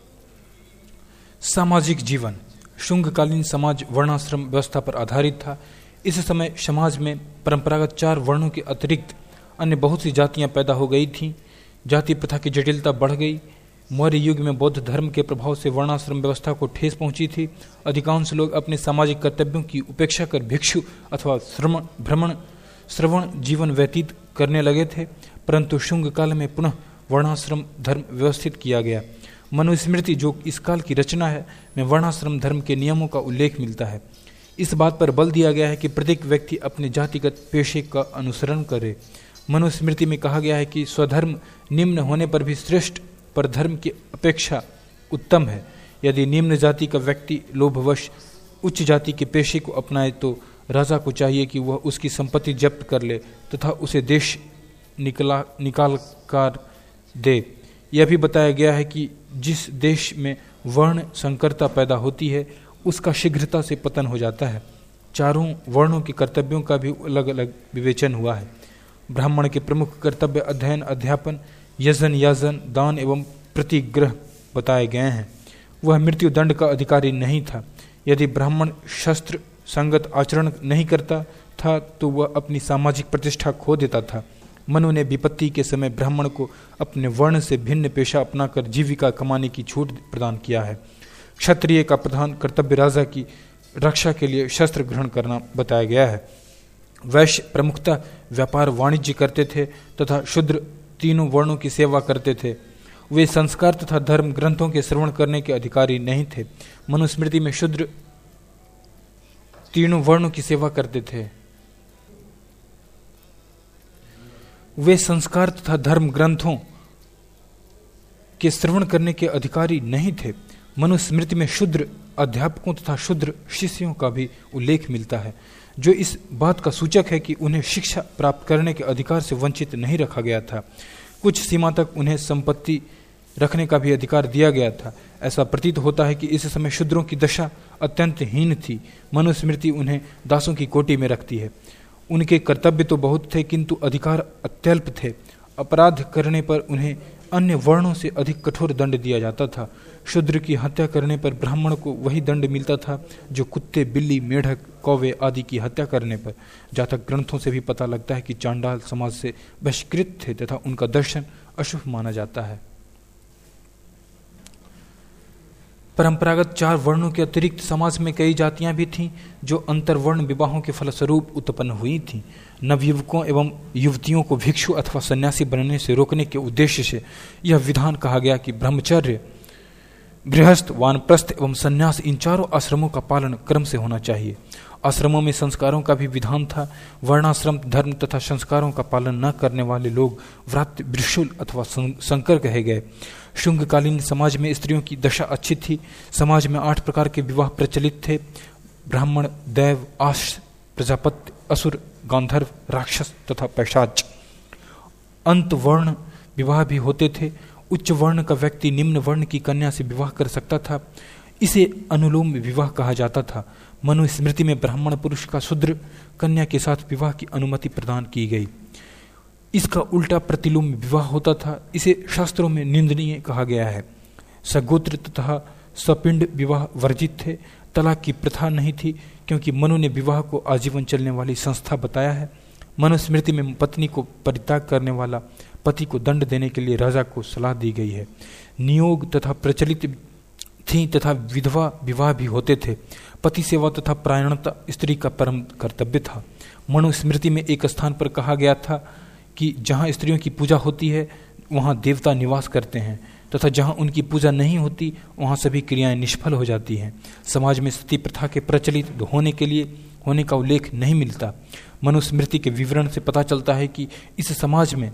सामाजिक जीवन। शुंगकालीन समाज वर्णाश्रम व्यवस्था पर आधारित था। इस समय समाज में परंपरागत चार वर्णों के अतिरिक्त अन्य बहुत सी जातियां पैदा हो गई थीं। जाति प्रथा की जटिलता बढ़ गई। मौर्य युग में बौद्ध धर्म के प्रभाव से वर्णाश्रम व्यवस्था को ठेस पहुंची थी। अधिकांश लोग अपने सामाजिक कर्तव्यों की उपेक्षा कर भिक्षु अथवा श्रमण भ्रमण श्रवण जीवन व्यतीत करने लगे थे, परंतु शुंग काल में पुनः वर्णाश्रम धर्म व्यवस्थित किया गया। मनुस्मृति, जो इस काल की रचना है, में वर्णाश्रम धर्म के नियमों का उल्लेख मिलता है। इस बात पर बल दिया गया है कि प्रत्येक व्यक्ति अपने जातिगत पेशे का अनुसरण करे। मनुस्मृति में कहा गया है कि स्वधर्म निम्न होने पर भी श्रेष्ठ पर धर्म की अपेक्षा उत्तम है। यदि निम्न जाति का व्यक्ति लोभवश उच्च जाति के पेशे को अपनाए तो राजा को चाहिए कि वह उसकी संपत्ति जब्त कर ले तथा उसे देश निकला निकाल कर दे। यह भी बताया गया है कि जिस देश में वर्ण संकरता पैदा होती है उसका शीघ्रता से पतन हो जाता है। चारों वर्णों के कर्तव्यों का भी अलग अलग विवेचन हुआ है। ब्राह्मण के प्रमुख कर्तव्य अध्ययन, अध्यापन, यजन, याजन, दान एवं प्रतिग्रह बताए गए हैं। वह मृत्यु दंड का अधिकारी नहीं था। यदि ब्राह्मण शस्त्र संगत आचरण नहीं करता था तो वह अपनी सामाजिक प्रतिष्ठा खो देता था। मनु ने विपत्ति के समय ब्राह्मण को अपने वर्ण से भिन्न पेशा अपनाकर जीविका कमाने की छूट प्रदान किया है। क्षत्रिय का प्रधान कर्तव्य राजा की रक्षा के लिए शस्त्र ग्रहण करना बताया गया है। वैश्य प्रमुखतः व्यापार वाणिज्य करते थे तथा शूद्र तीनों वर्णों की सेवा करते थे। वे संस्कार तथा धर्म ग्रंथों के श्रवण करने के अधिकारी नहीं थे। मनुस्मृति में शूद्र तीनों वर्णों की सेवा करते थे। वे संस्कार तथा धर्म ग्रंथों के श्रवण करने के अधिकारी नहीं थे। मनुस्मृति में शूद्र अध्यापकों तथा शूद्र शिष्यों का भी उल्लेख मिलता है, जो इस बात का सूचक है कि उन्हें शिक्षा प्राप्त करने के अधिकार से वंचित नहीं रखा गया था। कुछ सीमा तक उन्हें संपत्ति रखने का भी अधिकार दिया गया था। ऐसा प्रतीत होता है कि इस समय शूद्रों की दशा अत्यंत हीन थी। मनुस्मृति उन्हें दासों की कोटि में रखती है। उनके कर्तव्य तो बहुत थे किंतु अधिकार अत्यल्प थे। अपराध करने पर उन्हें अन्य वर्णों से अधिक कठोर दंड दिया जाता था। शूद्र की हत्या करने पर ब्राह्मण को वही दंड मिलता था जो कुत्ते, बिल्ली, मेढक, कौवे आदि की हत्या करने पर। जातक ग्रंथों से भी पता लगता है कि चांडाल समाज से बहिष्कृत थे तथा उनका दर्शन अशुभ माना जाता है। परंपरागत चार वर्णों के अतिरिक्त समाज में कई जातियां भी थीं जो अंतर्वर्ण विवाहों के फलस्वरूप उत्पन्न हुई थीं। नवयुवकों एवं युवतियों को भिक्षु अथवा सन्यासी बनने से रोकने के उद्देश्य से यह विधान कहा गया कि ब्रह्मचर्य, गृहस्थ, वानप्रस्थ एवं सन्यास इन चारों आश्रमों का पालन क्रम से होना चाहिए। आश्रमों में संस्कारों का भी विधान था। वर्णाश्रम धर्म तथा संस्कारों का पालन न करने वाले लोग व्रात्य, त्रिशूल अथवा संकर कहे गए। शुंगकालीन समाज में स्त्रियों की दशा अच्छी थी। समाज में आठ प्रकार के विवाह प्रचलित थे: ब्राह्मण, दैव, आश्र, प्रजापत्य, असुर, गांधर्व, राक्षस तथा पैशाच। अंत वर्ण विवाह भी होते थे। उच्च वर्ण का व्यक्ति निम्न वर्ण की कन्या से विवाह कर सकता था। इसे अनुलोम विवाह कहा जाता था। मनुस्मृति में ब्राह्मण पुरुष का शूद्र कन्या के साथ विवाह की अनुमति प्रदान की गई। इसका उल्टा प्रतिलोम विवाह होता था। इसे शास्त्रों में निंदनीय कहा गया है। सगोत्र तथा सपिंड विवाह वर्जित थे। तलाक की प्रथा नहीं थी क्योंकि मनु ने विवाह को आजीवन चलने वाली संस्था बताया है। मनुस्मृति में पत्नी को परित्याग करने वाला पति को दंड देने के लिए राजा को सलाह दी गई है। नियोग तथा प्रचलित थी तथा विधवा विवाह भी होते थे। पति सेवा तथा प्रायणता स्त्री का परम कर्तव्य था। मनुस्मृति में एक स्थान पर कहा गया था कि जहाँ स्त्रियों की पूजा होती है वहाँ देवता निवास करते हैं तथा जहाँ उनकी पूजा नहीं होती वहाँ सभी क्रियाएं निष्फल हो जाती हैं। समाज में सती प्रथा के प्रचलित होने के लिए होने का उल्लेख नहीं मिलता। मनुस्मृति के विवरण से पता चलता है कि इस समाज में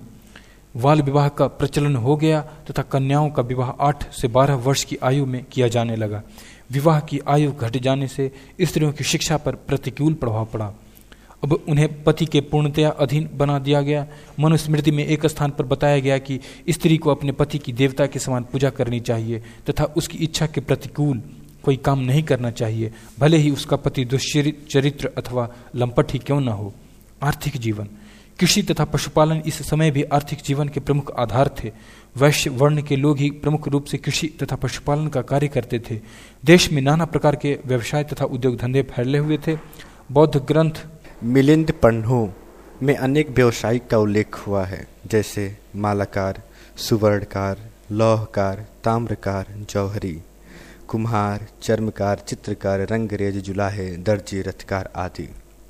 बाल विवाह का प्रचलन हो गया तथा कन्याओं का विवाह आठ से बारह वर्ष की आयु में किया जाने लगा। विवाह की आयु घट जाने से स्त्रियों की शिक्षा पर प्रतिकूल प्रभाव पड़ा। अब उन्हें पति के पूर्णतया अधीन बना दिया गया। मनुस्मृति में एक स्थान पर बताया गया कि स्त्री को अपने पति की देवता के समान पूजा करनी चाहिए तथा उसकी इच्छा के प्रतिकूल कोई काम नहीं करना चाहिए, भले ही उसका पति दुश्चरित्र अथवा लंपट ही क्यों न हो। आर्थिक जीवन, कृषि तथा पशुपालन इस समय भी आर्थिक जीवन के प्रमुख आधार थे। वैश्य वर्ण के लोग ही प्रमुख रूप से कृषि तथा पशुपालन का कार्य करते थे। देश में नाना प्रकार के व्यवसाय तथा उद्योग धंधे फैले हुए थे। बौद्ध ग्रंथ मिलिंद पन्हों में अनेक व्यवसायिक का उल्लेख हुआ है, जैसे मालाकार, सुवर्णकार, लौहकार, ताम्रकार, जौहरी, कुम्हार, चर्मकार, चित्रकार, रंगरेज, जुलाहे, दर्जी, रथकार आदि।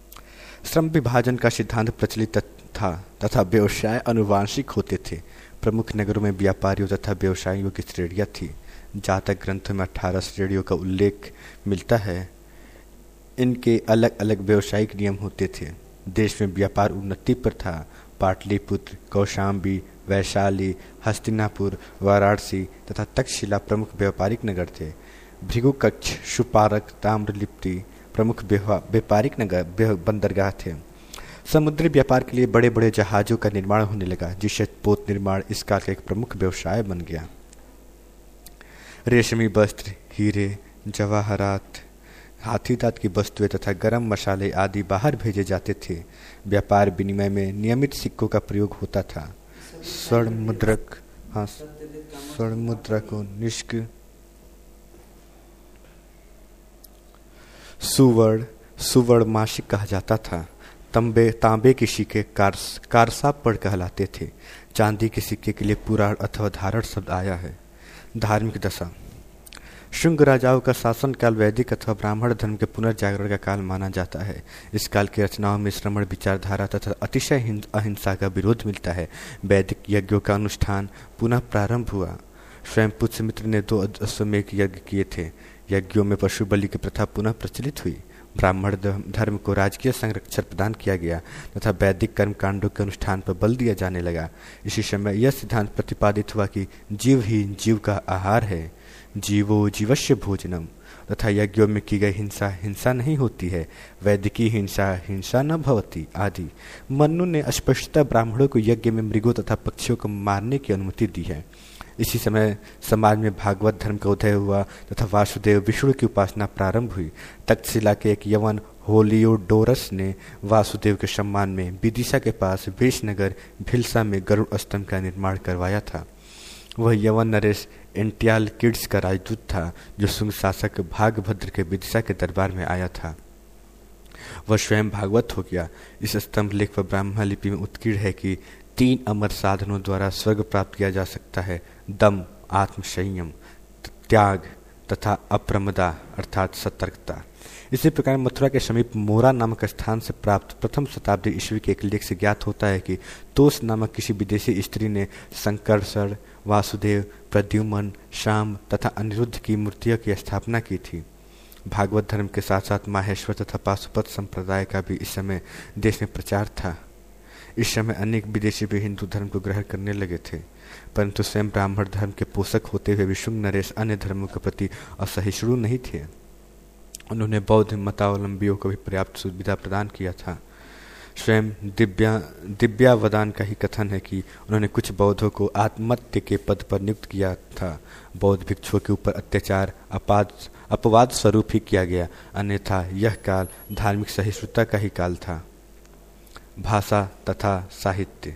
श्रम विभाजन का सिद्धांत प्रचलित था तथा व्यवसाय अनुवांशिक होते थे। प्रमुख नगरों में व्यापारियों तथा व्यवसायियों की श्रेणियाँ थी। जातक ग्रंथों में अठारह श्रेणियों का उल्लेख मिलता है। इनके अलग अलग व्यावसायिक नियम होते थे। देश में व्यापार उन्नति पर था। पाटलिपुत्र, कौशाम्बी, वैशाली, हस्तिनापुर, वाराणसी तथा तक्षशिला प्रमुख व्यापारिक नगर थे। भृगुकक्ष, शुपारक, ताम्रलिप्ति प्रमुख व्यापारिक नगर बंदरगाह थे। समुद्री व्यापार के लिए बड़े बड़े जहाजों का निर्माण होने लगा, जिससे पोत निर्माण इस काल का एक प्रमुख व्यवसाय बन गया। रेशमी वस्त्र, हीरे, जवाहरात, हाथी दांत की वस्तुएं तथा गरम मसाले आदि बाहर भेजे जाते थे। व्यापार विनिमय में नियमित सिक्कों का प्रयोग होता था। स्वर्ण मुद्रक हाँ स्वर्ण मुद्रा को निष्क सुवर्ण सुवर्ण मासिक कहा जाता था। तंबे तांबे के सिक्के कारसापड़ कहलाते थे। चांदी के सिक्के के लिए पुराण अथवा धारण शब्द आया है। धार्मिक दशा, शुंग राजाओं का शासनकाल वैदिक अथवा ब्राह्मण धर्म के पुनर्जागरण का काल माना जाता है। इस काल की रचनाओं में श्रमण विचारधारा तथा अतिशय अहिंसा का विरोध मिलता है। वैदिक यज्ञों का अनुष्ठान पुनः प्रारंभ हुआ। स्वयं पुष्यमित्र ने दो अश्वमेध यज्ञ किए थे। यज्ञों में पशु बलि की प्रथा पुनः प्रचलित हुई। ब्राह्मण धर्म को राजकीय संरक्षण प्रदान किया गया तथा वैदिक कर्मकांडों के अनुष्ठान पर बल दिया जाने लगा। इसी समय यह सिद्धांत प्रतिपादित हुआ कि जीव ही जीव का आहार है, जीवो जीवस्य भोजनम, तथा यज्ञों में की गई हिंसा हिंसा नहीं होती है, वैदिकी हिंसा हिंसा न भवती आदि। मनु ने स्पष्टतः ब्राह्मणों को यज्ञ में मृगों तथा पक्षियों को मारने की अनुमति दी है। इसी समय समाज में भागवत धर्म का उदय हुआ तथा वासुदेव विष्णु की उपासना प्रारंभ हुई। तक्षशिला के एक यवन होलियोडोरस ने वासुदेव के सम्मान में विदिशा के पास वेशनगर भिलसा में गरुड़ स्तंभ का निर्माण करवाया था। वह यवन नरेश एंटियालकिड्स का राजदूत था जो शुंग शासक भागभद्र के विदिशा के दरबार में आया था। वह स्वयं भागवत हो गया। इस स्तंभ लेख पर ब्राह्मण लिपि में उत्कीर्ण है कि तीन अमर साधनों द्वारा स्वर्ग प्राप्त किया जा सकता है: दम, आत्म संयम, त्याग तथा अप्रमदा अर्थात सतर्कता। इसी प्रकार मथुरा के समीप मोरा नामक स्थान से प्राप्त प्रथम शताब्दी ईस्वी के एक लेख से ज्ञात होता है कि तोष नामक किसी विदेशी स्त्री ने संकर्षण, वासुदेव, प्रद्युम्न, श्याम तथा अनिरुद्ध की मूर्तियों की स्थापना की थी। भागवत धर्म के साथ साथ माहेश्वर तथा पाशुपत संप्रदाय का भी इस समय देश में प्रचार था। इस समय अनेक विदेशी भी हिंदू धर्म को ग्रहण करने लगे थे, परंतु स्वयं ब्राह्मण धर्म के पोषक होते हुए भी शुंग नरेश अन्य धर्मों के प्रति असहिष्णु नहीं थे। उन्होंने बौद्ध मतावलंबियों को भी पर्याप्त सुविधा प्रदान किया था। स्वयं दिव्या दिव्यावदान का ही कथन है कि उन्होंने कुछ बौद्धों को आत्महत्य के पद पर नियुक्त किया था। बौद्ध भिक्षुओं के ऊपर अत्याचार अपाद अपवाद स्वरूप ही किया गया, अन्यथा यह काल धार्मिक सहिष्णुता का ही काल था। भाषा तथा साहित्य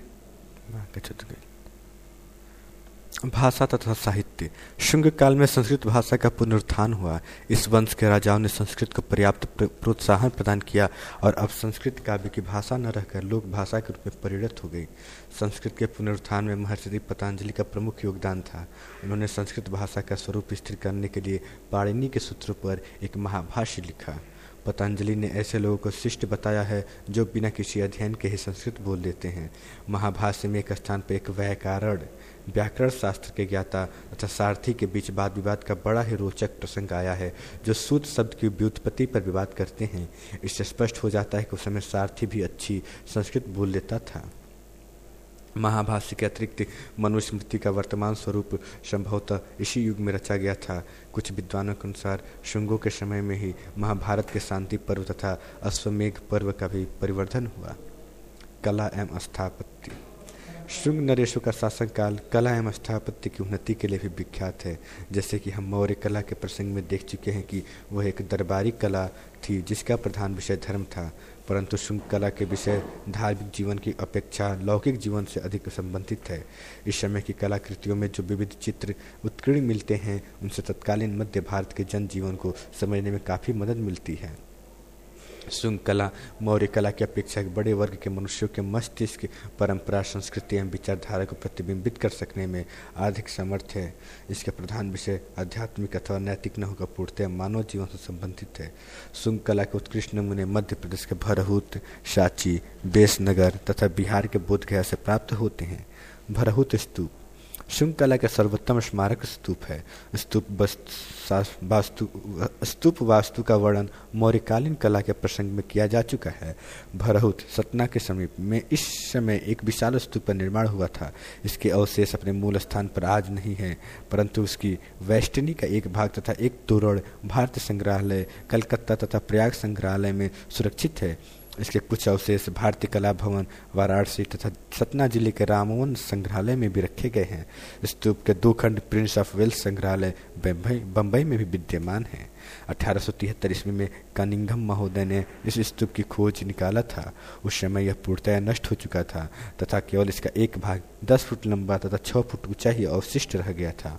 भाषा तथा साहित्य शुंग काल में संस्कृत भाषा का पुनरुत्थान हुआ। इस वंश के राजाओं ने संस्कृत को पर्याप्त प्रोत्साहन प्रदान किया और अब संस्कृत काव्य की भाषा न रहकर लोक भाषा के रूप में परिणत हो गई। संस्कृत के पुनरुत्थान में महर्षि पतंजलि का प्रमुख योगदान था। उन्होंने संस्कृत भाषा का स्वरूप स्थिर करने के लिए पाणिनि के सूत्रों पर एक महाभाष्य लिखा। पतंजलि ने ऐसे लोगों को शिष्ट बताया है जो बिना किसी अध्ययन के ही संस्कृत बोल लेते हैं। महाभाष्य में एक स्थान पर एक व्याकरण व्याकरण शास्त्र के ज्ञाता तथा सारथी के बीच वाद विवाद का बड़ा ही रोचक प्रसंग आया है, जो शुद्ध शब्द की व्युत्पत्ति पर विवाद करते हैं। इससे स्पष्ट हो जाता है कि उस समय सारथी भी अच्छी संस्कृत बोल लेता था। महाभाष्य के अतिरिक्त मनुस्मृति का वर्तमान स्वरूप संभवतः इसी युग में रचा गया था। कुछ विद्वानों के अनुसार शुंगों के समय में ही महाभारत के शांति पर्व तथा अश्वमेघ पर्व का भी परिवर्धन हुआ। कला एवं स्थापत्य शुंग नरेशों का शासनकाल कला एवं स्थापत्य की उन्नति के लिए भी विख्यात है। जैसे कि हम मौर्य कला के प्रसंग में देख चुके हैं कि वह एक दरबारी कला थी जिसका प्रधान विषय धर्म था, परंतु शुंग कला के विषय धार्मिक जीवन की अपेक्षा लौकिक जीवन से अधिक संबंधित है। इस समय की कलाकृतियों में जो विविध चित्र उत्कीर्ण मिलते हैं उनसे तत्कालीन मध्य भारत के जनजीवन को समझने में काफ़ी मदद मिलती है। शुंग कला मौर्य कला की अपेक्षा एक बड़े वर्ग के मनुष्यों के मस्तिष्क, परंपरा, संस्कृति एवं विचारधारा को प्रतिबिंबित कर सकने में अधिक समर्थ है। इसके प्रधान विषय आध्यात्मिक अथवा नैतिक न होकर पूर्णतः मानव जीवन से संबंधित है। शुंग कला के उत्कृष्ट नमूने मध्य प्रदेश के भरहुत, सांची, बेसनगर तथा बिहार के बोधगया से प्राप्त होते हैं। भरहुत स्तूप शुंग कला का सर्वोत्तम स्मारक स्तूप है। स्तूप वास्तु स्तूप वास्तु का वर्णन मौर्यकालीन कला के प्रसंग में किया जा चुका है। भरहुत सतना के समीप में इस समय एक विशाल स्तूप का निर्माण हुआ था। इसके अवशेष अपने मूल स्थान पर आज नहीं है, परंतु उसकी वेष्टनी का एक भाग तथा एक तोरण भारतीय संग्रहालय कलकत्ता तथा प्रयाग संग्रहालय में सुरक्षित है। इसके कुछ अवशेष भारतीय कला भवन वाराणसी तथा सतना जिले के रामवन संग्रहालय में भी रखे गए हैं। स्तूप के दो खंड प्रिंस ऑफ वेल्स संग्रहालय बम्बई बम्बई में भी विद्यमान है। अठारह सौ तिहत्तर ईस्वी में कनिंघम महोदय ने इस स्तूप की खोज निकाला था। उस समय यह पूर्णतः नष्ट हो चुका था तथा केवल इसका एक भाग दस फुट लंबा तथा छः फुट ऊंचा ही अवशिष्ट रह गया था।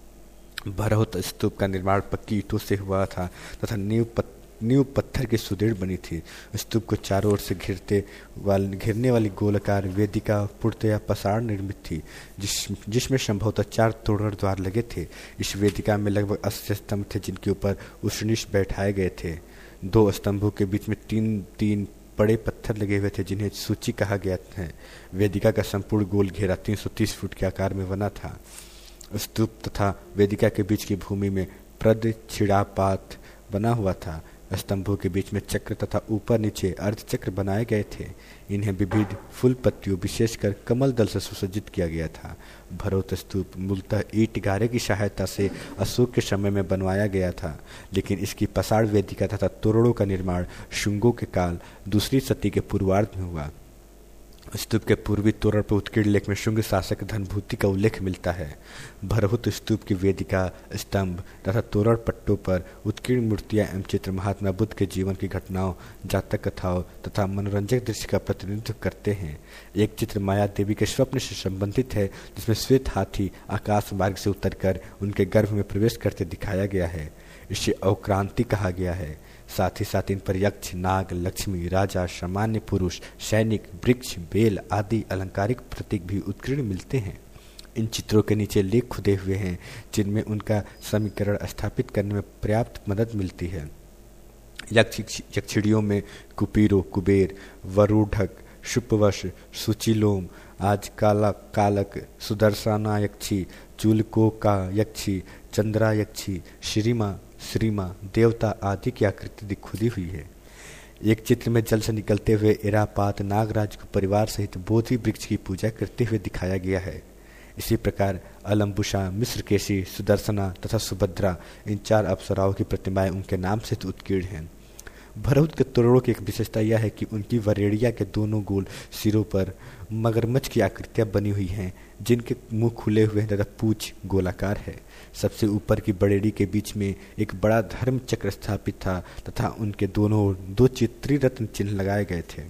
भरहुत स्तूप का निर्माण पक्की ईंटों से हुआ था तथा नींव पत्थर नींव पत्थर की सुदृढ़ बनी थी। स्तूप को चारों ओर से घिरते वाली घिरने वाली गोलाकार वेदिका पूर्णतया पसार निर्मित थी, जिस जिसमें संभवतः चार तोरण द्वार लगे थे। इस वेदिका में लगभग अस्सी स्तंभ थे जिनके ऊपर उष्णीश बैठाए गए थे। दो स्तंभों के बीच में तीन तीन बड़े पत्थर लगे हुए थे जिन्हें सूची कहा गया है। वेदिका का संपूर्ण गोल घेरा तीन सौ तीस फुट के आकार में बना था। स्तूप तथा वेदिका के बीच की भूमि में प्रदक्षिणापात बना हुआ था। स्तंभों के बीच में चक्र तथा ऊपर नीचे अर्धचक्र बनाए गए थे। इन्हें विविध फूल पत्तियों विशेषकर कमल दल से सुसज्जित किया गया था। भरहुत स्तूप मूलतः ईंट गारे की सहायता से अशोक के समय में बनवाया गया था, लेकिन इसकी पसार वेदिका तथा तोरणों का निर्माण शुंगों के काल दूसरी सदी के पूर्वार्ध में हुआ। स्तूप के पूर्वी तोरण पर उत्कीर्ण लेख में शुंग शासक धनभूति का उल्लेख मिलता है। भरहुत स्तूप की वेदिका, स्तंभ तथा तोरण पट्टों पर उत्कीर्ण मूर्तियां एवं चित्र महात्मा बुद्ध के जीवन की घटनाओं, जातक कथाओं तथा मनोरंजक दृश्य का प्रतिनिधित्व करते हैं। एक चित्र माया देवी के स्वप्न से संबंधित है, जिसमें श्वेत हाथी आकाश मार्ग से उतरकर उनके गर्भ में प्रवेश करते दिखाया गया है। इसे अवक्रांति कहा गया है। साथ ही साथ इन पर यक्ष, नाग, लक्ष्मी, राजा, सामान्य पुरुष, सैनिक, वृक्ष, बेल आदि अलंकारिक प्रतीक भी उत्कीर्ण मिलते हैं। इन चित्रों के नीचे लेख खुदे हुए हैं, जिनमें उनका समीकरण स्थापित करने में पर्याप्त मदद मिलती है। यक्ष यक्षिणियों में कुपीरो, कुबेर, वरुढक, शुपवश, सुचिलोम, आज कालक कालक, सुदर्शना यक्षी, चूलकोका यक्षी, चंद्रा यक्षी, श्रीमा श्रीमा देवता आदि की आकृति खुदी हुई है। एक चित्र में जल से निकलते हुए एरापात नागराज को परिवार सहित बोधि वृक्ष की पूजा करते हुए दिखाया गया है। इसी प्रकार अलम्बुषा, मिश्रकेशी, सुदर्शना तथा सुभद्रा इन चार अप्सराओं की प्रतिमाएं उनके नाम से उत्कीर्ण हैं। भरहुत के तोरणों की एक विशेषता यह है कि उनकी वरेड़िया के दोनों गोल सिरों पर मगरमच्छ की आकृतियां बनी हुई हैं, जिनके मुंह खुले हुए हैं तथा पूंछ गोलाकार है। सबसे ऊपर की बड़ेड़ी के बीच में एक बड़ा धर्म चक्र स्थापित था तथा उनके दोनों ओर दो चित्री रत्न चिन्ह लगाए गए थे।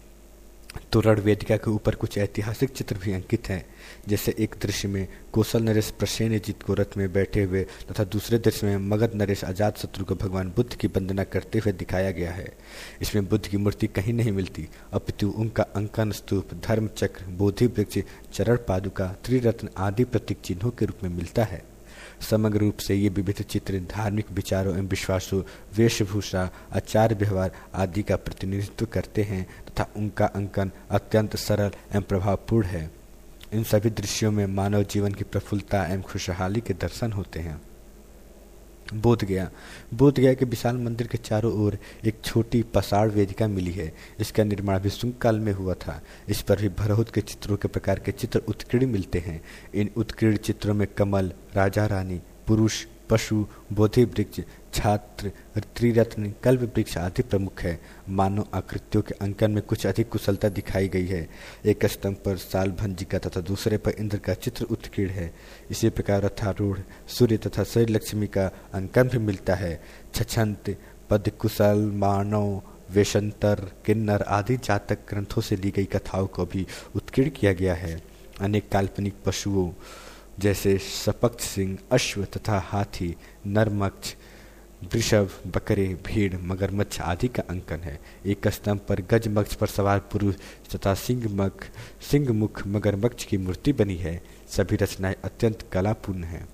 तोरण वेदिका के ऊपर कुछ ऐतिहासिक चित्र भी अंकित हैं। जैसे एक दृश्य में कौशल नरेश प्रसेनजीत को रथ में बैठे हुए तथा दूसरे दृश्य में मगध नरेश अजात शत्रु को भगवान बुद्ध की वंदना करते हुए दिखाया गया है। इसमें बुद्ध की मूर्ति कहीं नहीं मिलती, अपितु उनका अंकन स्तूप, धर्म चक्र, बोधि वृक्ष, चरण पादुका, त्रिरत्न आदि प्रतीक चिन्हों के रूप में मिलता है। समग्र रूप से ये विविध चित्र धार्मिक विचारों एवं विश्वासों, वेशभूषा, आचार व्यवहार आदि का प्रतिनिधित्व करते हैं तथा उनका अंकन अत्यंत सरल एवं प्रभावपूर्ण है। इन सभी दृश्यों में मानव जीवन की प्रफुल्लता एवं खुशहाली के दर्शन होते हैं। बोधगया बोधगया के विशाल मंदिर के चारों ओर एक छोटी पसाड़ वेदिका मिली है। इसका निर्माण भी शुंग काल में हुआ था। इस पर भी भरहुत के चित्रों के प्रकार के चित्र उत्कीर्ण मिलते हैं। इन उत्कीर्ण चित्रों में कमल, राजा रानी, पुरुष, पशु, बोधि वृक्ष, छात्र, त्रिरत्न, कल्प वृक्ष आदि प्रमुख है। मानव आकृतियों के अंकन में कुछ अधिक कुशलता दिखाई गई है। एक स्तंभ पर साल भंजिका तथा दूसरे पर इंद्र का चित्र उत्कीर्ण है। इसी प्रकार रथारूढ़, सूर्य तथा शरीर लक्ष्मी का अंकन भी मिलता है। छछंत, पद कुशल, मानव, वेशंतर, किन्नर आदि जातक ग्रंथों से ली गई कथाओं को भी उत्कीर्ण किया गया है। अनेक काल्पनिक पशुओं जैसे सपक्ष सिंह, अश्व तथा हाथी, नरमक्ष, वृषभ, बकरे, भीड़, मगरमच्छ आदि का अंकन है। एक स्तंभ पर गजमक्ष पर सवार पुरुष तथा सिंहमुख सिंहमुख मगरमच्छ की मूर्ति बनी है। सभी रचनाएं अत्यंत कलापूर्ण हैं।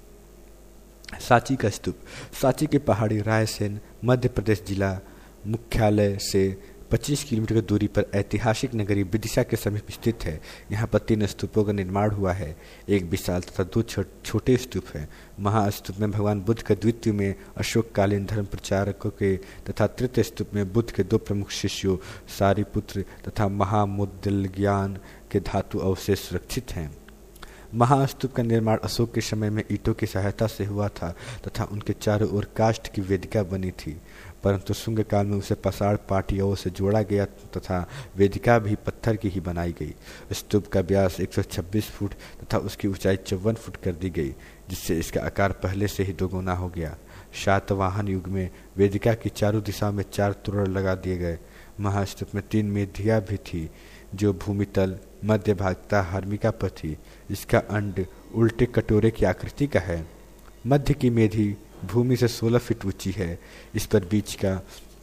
सांची का स्तूप सांची के पहाड़ी रायसेन मध्य प्रदेश जिला मुख्यालय से पच्चीस किलोमीटर की दूरी पर ऐतिहासिक नगरी विदिशा के समीप स्थित है। यहाँ पर तीन स्तूपों का निर्माण हुआ है। एक विशाल तथा दो छोटे स्तूप हैं। महास्तूप में भगवान बुद्ध के द्वितीय में अशोककालीन धर्म प्रचारकों के तथा तृतीय स्तूप में बुद्ध के दो प्रमुख शिष्यों सारिपुत्र तथा महामुद्गलयान के धातु अवशेष सुरक्षित हैं। महास्तूप का निर्माण अशोक के समय में ईंटों की सहायता से हुआ था तथा उनके चारों ओर काष्ठ की वेदिका बनी थी, परंतु शुंग काल में उसे पसाड़ पाटियों से जोड़ा गया तथा वेदिका भी पत्थर की ही बनाई गई। स्तूप का व्यास एक सौ छब्बीस फुट तथा उसकी ऊंचाई चौवन फुट कर दी गई, जिससे इसका आकार पहले से ही दोगुना हो गया। सातवाहन युग में वेदिका की चारों दिशाओं में चार तोरण लगा दिए गए। महास्तूप में तीन मेधियां भी थी, जो भूमितल मध्य भाग तथा हर्मिका पर थी। इसका अंड उल्टे कटोरे की आकृति का है। मध्य की मेधी भूमि से सोलह फीट ऊंची है। इस पर बीच का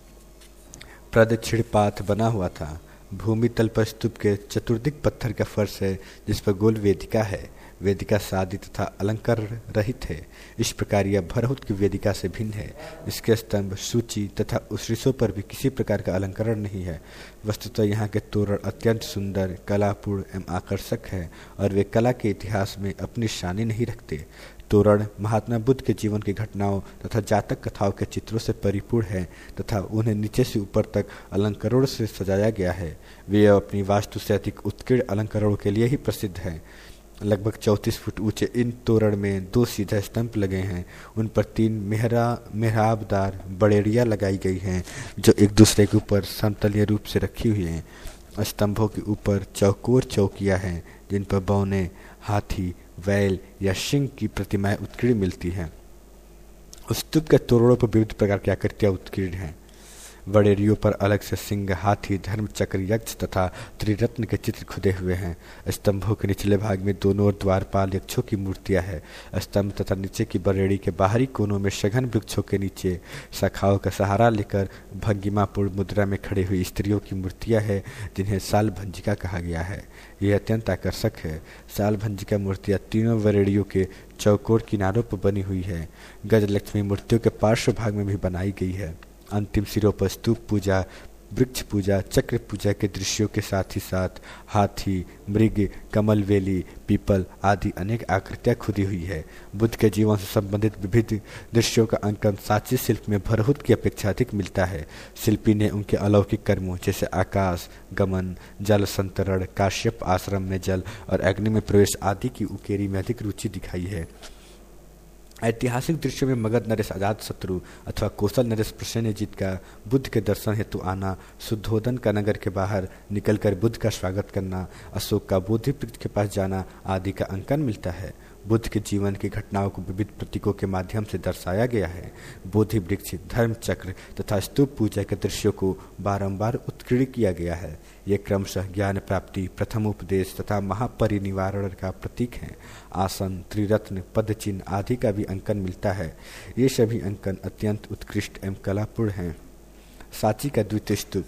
प्रदक्षिण पाथ बना हुआ था। भूमि तल पर स्तूप के चतुर्दिक पत्थर का फर्श है, जिस पर गोल वेदिका है। वेदिका सादी तथा अलंकार रहित है। इस प्रकार यह भरहुत की वेदिका से भिन्न है। इसके स्तंभ, सूची तथा शीर्षों पर भी किसी प्रकार का अलंकरण नहीं है। वस्तुतः यहाँ के तोरण अत्यंत सुंदर, कलापूर्ण एवं आकर्षक है और वे कला के इतिहास में अपनी शानी नहीं रखते। तोरण महात्मा बुद्ध के जीवन की घटनाओं तथा जातक कथाओं के चित्रों से परिपूर्ण है तथा उन्हें नीचे से ऊपर तक अलंकरणों से सजाया गया है। वे अपनी वास्तु से अधिक उत्कीर्ण अलंकरणों के लिए ही प्रसिद्ध हैं। लगभग चौंतीस फुट ऊंचे इन तोरण में दो सीधे स्तंभ लगे हैं। उन पर तीन मेहरा मेहराबदार बड़ेड़ियां लगाई गई हैं, जो एक दूसरे के ऊपर समतलीय रूप से रखी हुई हैं। स्तंभों के ऊपर चौकोर चौकियां हैं जिन पर बौने, हाथी, बैल या सिंह की प्रतिमाएं उत्कीर्ण मिलती हैं। स्तूप के तोरणों पर विविध प्रकार की आकृतियां उत्कीर्ण हैं। वडेरियों पर अलग से सिंह, हाथी, धर्म चक्र, यक्ष तथा त्रिरत्न के चित्र खुदे हुए हैं। स्तंभों के निचले भाग में दोनों ओर द्वारपाल यक्षों की मूर्तियां हैं। स्तंभ तथा नीचे की बरेड़ी के बाहरी कोनों में सघन वृक्षों के नीचे शाखाओं का सहारा लेकर भंगिमापूर्ण मुद्रा में खड़ी हुई स्त्रियों की मूर्तियां हैं जिन्हें साल भंजिका कहा गया है। यह अत्यंत आकर्षक है। साल भंजिका मूर्तियां तीनों वरेड़ियों के चौकोर किनारों पर बनी हुई है। गजलक्ष्मी मूर्तियों के पार्श्व भाग में भी बनाई गई है। अंतिम सिरों पर स्तूप पूजा, वृक्ष पूजा, चक्र पूजा के दृश्यों के साथ ही साथ हाथी, मृग, कमलवेली, पीपल आदि अनेक आकृतियां खुदी हुई है। बुद्ध के जीवन से संबंधित विविध दृश्यों का अंकन सांची शिल्प में भरहुत की अपेक्षा अधिक मिलता है। शिल्पी ने उनके अलौकिक कर्मों जैसे आकाश गमन, जल संतरण, काश्यप आश्रम में जल और अग्नि में प्रवेश आदि की उकेरी में अधिक रुचि दिखाई है। ऐतिहासिक दृश्यों में मगध नरेश अजातशत्रु अथवा कौशल नरेश प्रसेनजीत का बुद्ध के दर्शन हेतु आना, शुद्धोदन का नगर के बाहर निकलकर बुद्ध का स्वागत करना, अशोक का बोधि वृक्ष के पास जाना आदि का अंकन मिलता है। बुद्ध के जीवन की घटनाओं को विविध प्रतीकों के माध्यम से दर्शाया गया है। बोधि वृक्ष, धर्म चक्र तथा स्तूप पूजा के दृश्यों को बारंबार उत्कीर्ण किया गया है। ये क्रमशः ज्ञान प्राप्ति, प्रथम उपदेश तथा महापरिनिवारण का प्रतीक हैं। आसन, त्रिरत्न, पदचिन्ह आदि का भी अंकन मिलता है। ये सभी अंकन अत्यंत उत्कृष्ट एवं कलापूर्ण हैं। सांची का द्वितीय स्तूप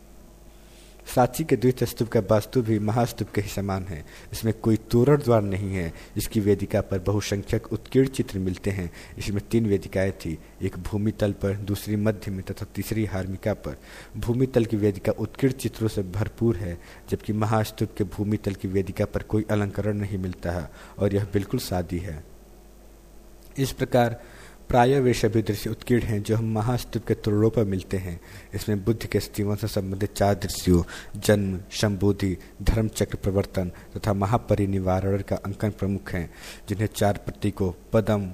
सांची के द्वितीय स्तूप का वास्तु भी महास्तूप के ही समान है। इसमें कोई तोरण द्वार नहीं है। इसकी वेदिका पर बहुसंख्यक उत्कीर्ण चित्र मिलते हैं। इसमें तीन वेदिकाएं थी, एक भूमि तल पर, दूसरी मध्य में तथा तीसरी हार्मिका पर। भूमि तल की वेदिका उत्कीर्ण चित्रों से भरपूर है, जबकि महास्तूप के भूमि तल की वेदिका पर कोई अलंकरण नहीं मिलता है और यह बिल्कुल सादी है। इस प्रकार प्राय वे सभी दृश्य उत्कीर्ण हैं जो हम महास्तूप के तोरणों पर मिलते हैं। इसमें बुद्ध के जीवन से संबंधित चार दृश्यों जन्म, संबोधि, धर्म चक्र प्रवर्तन तथा महापरिनिवारण का अंकन प्रमुख हैं, जिन्हें चार प्रतीकों पदम,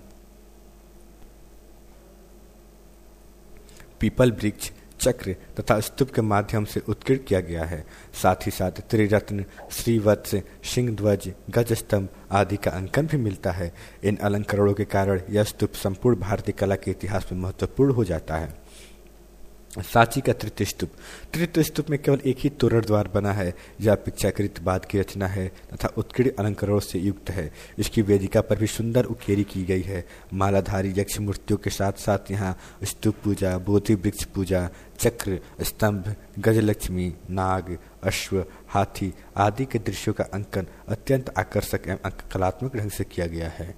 पीपल वृक्ष, चक्र तथा स्तूप के माध्यम से उत्कीर्ण किया गया है। साथ ही साथ त्रिरत्न, श्रीवत्स, सिंह ध्वज, गज स्तंभ आदि का अंकन भी मिलता है। इन अलंकरणों के कारण यह स्तूप संपूर्ण भारतीय कला के इतिहास में महत्वपूर्ण हो जाता है। सांची का तृतीय स्तूप तृतीय स्तूप में केवल एक ही तोरण द्वार बना है। यह अपेक्षाकृत बाद की रचना है तथा उत्कीर्ण अलंकरणों से युक्त है। इसकी वेदिका पर भी सुंदर उकेरी की गई है। मालाधारी यक्ष मूर्तियों के साथ साथ यहाँ स्तूप पूजा, बोधि वृक्ष पूजा, चक्र, स्तंभ, गजलक्ष्मी, नाग, अश्व, हाथी आदि के दृश्यों का अंकन अत्यंत आकर्षक एवं कलात्मक ढंग से किया गया है।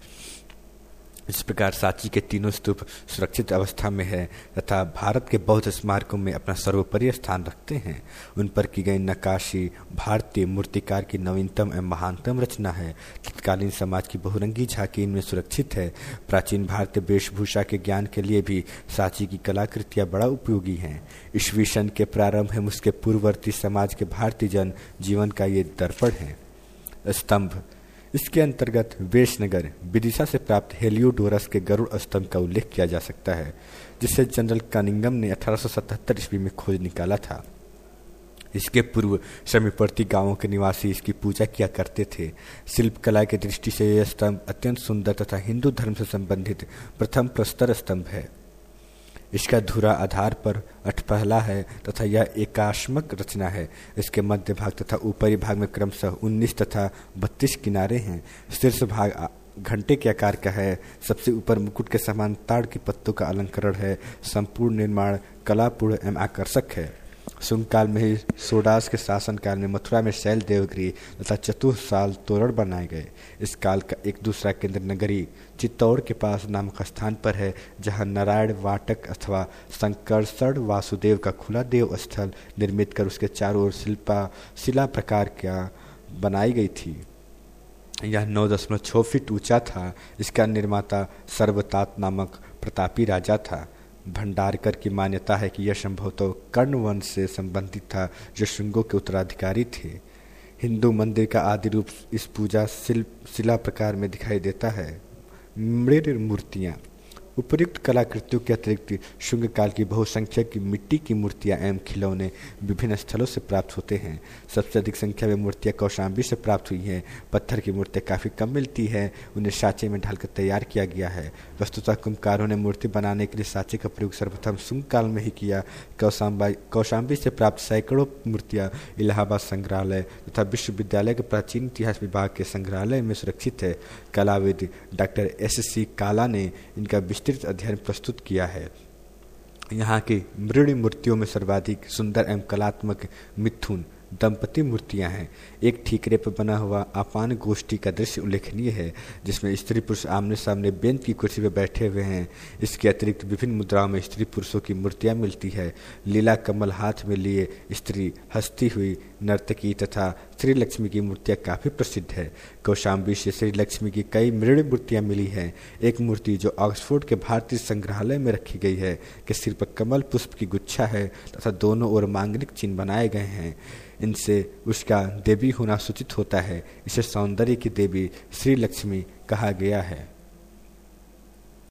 इस प्रकार सांची के तीनों स्तूप सुरक्षित अवस्था में है तथा भारत के बौद्ध स्मारकों में अपना सर्वोपरि स्थान रखते हैं। उन पर की गई नक्काशी भारतीय मूर्तिकार की नवीनतम एवं महानतम रचना है। तत्कालीन समाज की बहुरंगी झांकी इनमें सुरक्षित है। प्राचीन भारतीय वेशभूषा के ज्ञान के लिए भी सांची की कलाकृतियां बड़ा उपयोगी हैं। ईस्वी सन के प्रारंभ में उसके पूर्ववर्ती समाज के भारतीय जन जीवन का ये दर्पण है। स्तंभ इसके अंतर्गत वेशनगर विदिशा से प्राप्त हेलियोडोरस के गरुड़ स्तंभ का उल्लेख किया जा सकता है, जिसे जनरल कनिंगम ने अठारह सौ सतहत्तर ईस्वी में खोज निकाला था। इसके पूर्व समीपवर्ती गांवों के निवासी इसकी पूजा किया करते थे। शिल्पकला की दृष्टि से यह स्तंभ अत्यंत सुंदर तथा हिंदू धर्म से संबंधित प्रथम प्रस्तर स्तंभ है। इसका धुरा आधार पर अठपहला है तथा यह एकाश्मक रचना है। इसके मध्य भाग तथा ऊपरी भाग में क्रमशः उन्नीस तथा बत्तीस किनारे हैं। शीर्ष भाग घंटे के आकार का है। सबसे ऊपर मुकुट के समान ताड़ के पत्तों का अलंकरण है। संपूर्ण निर्माण कलापूर्ण एवं आकर्षक है। शुंग काल में ही सोडास के शासन काल में मथुरा में शैल देवगिरी तथा चतुर्साल तोरण बनाए गए। इस काल का एक दूसरा केंद्र नगरी चित्तौड़ के पास नामक स्थान पर है, जहां नारायण वाटक अथवा संकर्षण वासुदेव का खुला देव स्थल निर्मित कर उसके चारों ओर शिल्पा शिला प्रकार का बनाई गई थी। यह नौ दशमलव छः फीट ऊंचा था। इसका निर्माता सर्वतात नामक प्रतापी राजा था। भंडारकर की मान्यता है कि यह संभवतः कर्ण वंश से संबंधित था, जो शुंगों के उत्तराधिकारी थे। हिंदू मंदिर का आदि रूप इस पूजा शिल्प शिला प्रकार में दिखाई देता है। मृर मूर्तियाँ उपयुक्त कलाकृतियों के अतिरिक्त शुंग काल की बहुसंख्यक की मिट्टी की मूर्तियां एवं खिलौने विभिन्न स्थलों से प्राप्त होते हैं। सबसे अधिक संख्या में मूर्तियां कौशाम्बी से प्राप्त हुई हैं। पत्थर की मूर्तियां काफ़ी कम मिलती है, उन्हें साँचे में ढालकर तैयार किया गया है। वस्तुतः कुम्भकारों ने मूर्ति बनाने के लिए साँचे का प्रयोग सर्वप्रथम शुंग काल में ही किया। कौशाम्बा कौशाम्बी से प्राप्त सैकड़ों मूर्तियाँ इलाहाबाद संग्रहालय तथा विश्वविद्यालय के प्राचीन इतिहास विभाग के संग्रहालय में सुरक्षित है। कलाविद डॉक्टर एस सी काला ने इनका विस्तृत अध्ययन प्रस्तुत किया है। यहाँ की मृण मूर्तियों में सर्वाधिक सुंदर एवं कलात्मक मिथुन दंपति मूर्तियां हैं। एक ठीकरे पर बना हुआ आपान गोष्ठी का दृश्य उल्लेखनीय है, जिसमें स्त्री पुरुष आमने सामने बेंच की कुर्सी पर बैठे हुए हैं। इसके अतिरिक्त विभिन्न मुद्राओं में स्त्री पुरुषों की मूर्तियां मिलती है। लीला कमल हाथ में लिए स्त्री हंसती हुई नर्तकी तथा श्री लक्ष्मी की मूर्तियां काफ़ी प्रसिद्ध है। कौशाम्बी से श्री लक्ष्मी की कई मृण मूर्तियां मिली हैं। एक मूर्ति जो ऑक्सफोर्ड के भारतीय संग्रहालय में रखी गई है के सिर पर कमल पुष्प की गुच्छा है तथा दोनों ओर मांगलिक चिन्ह बनाए गए हैं। इनसे उसका देवी होना सूचित होता है। इसे सौंदर्य की देवी श्री लक्ष्मी कहा गया है।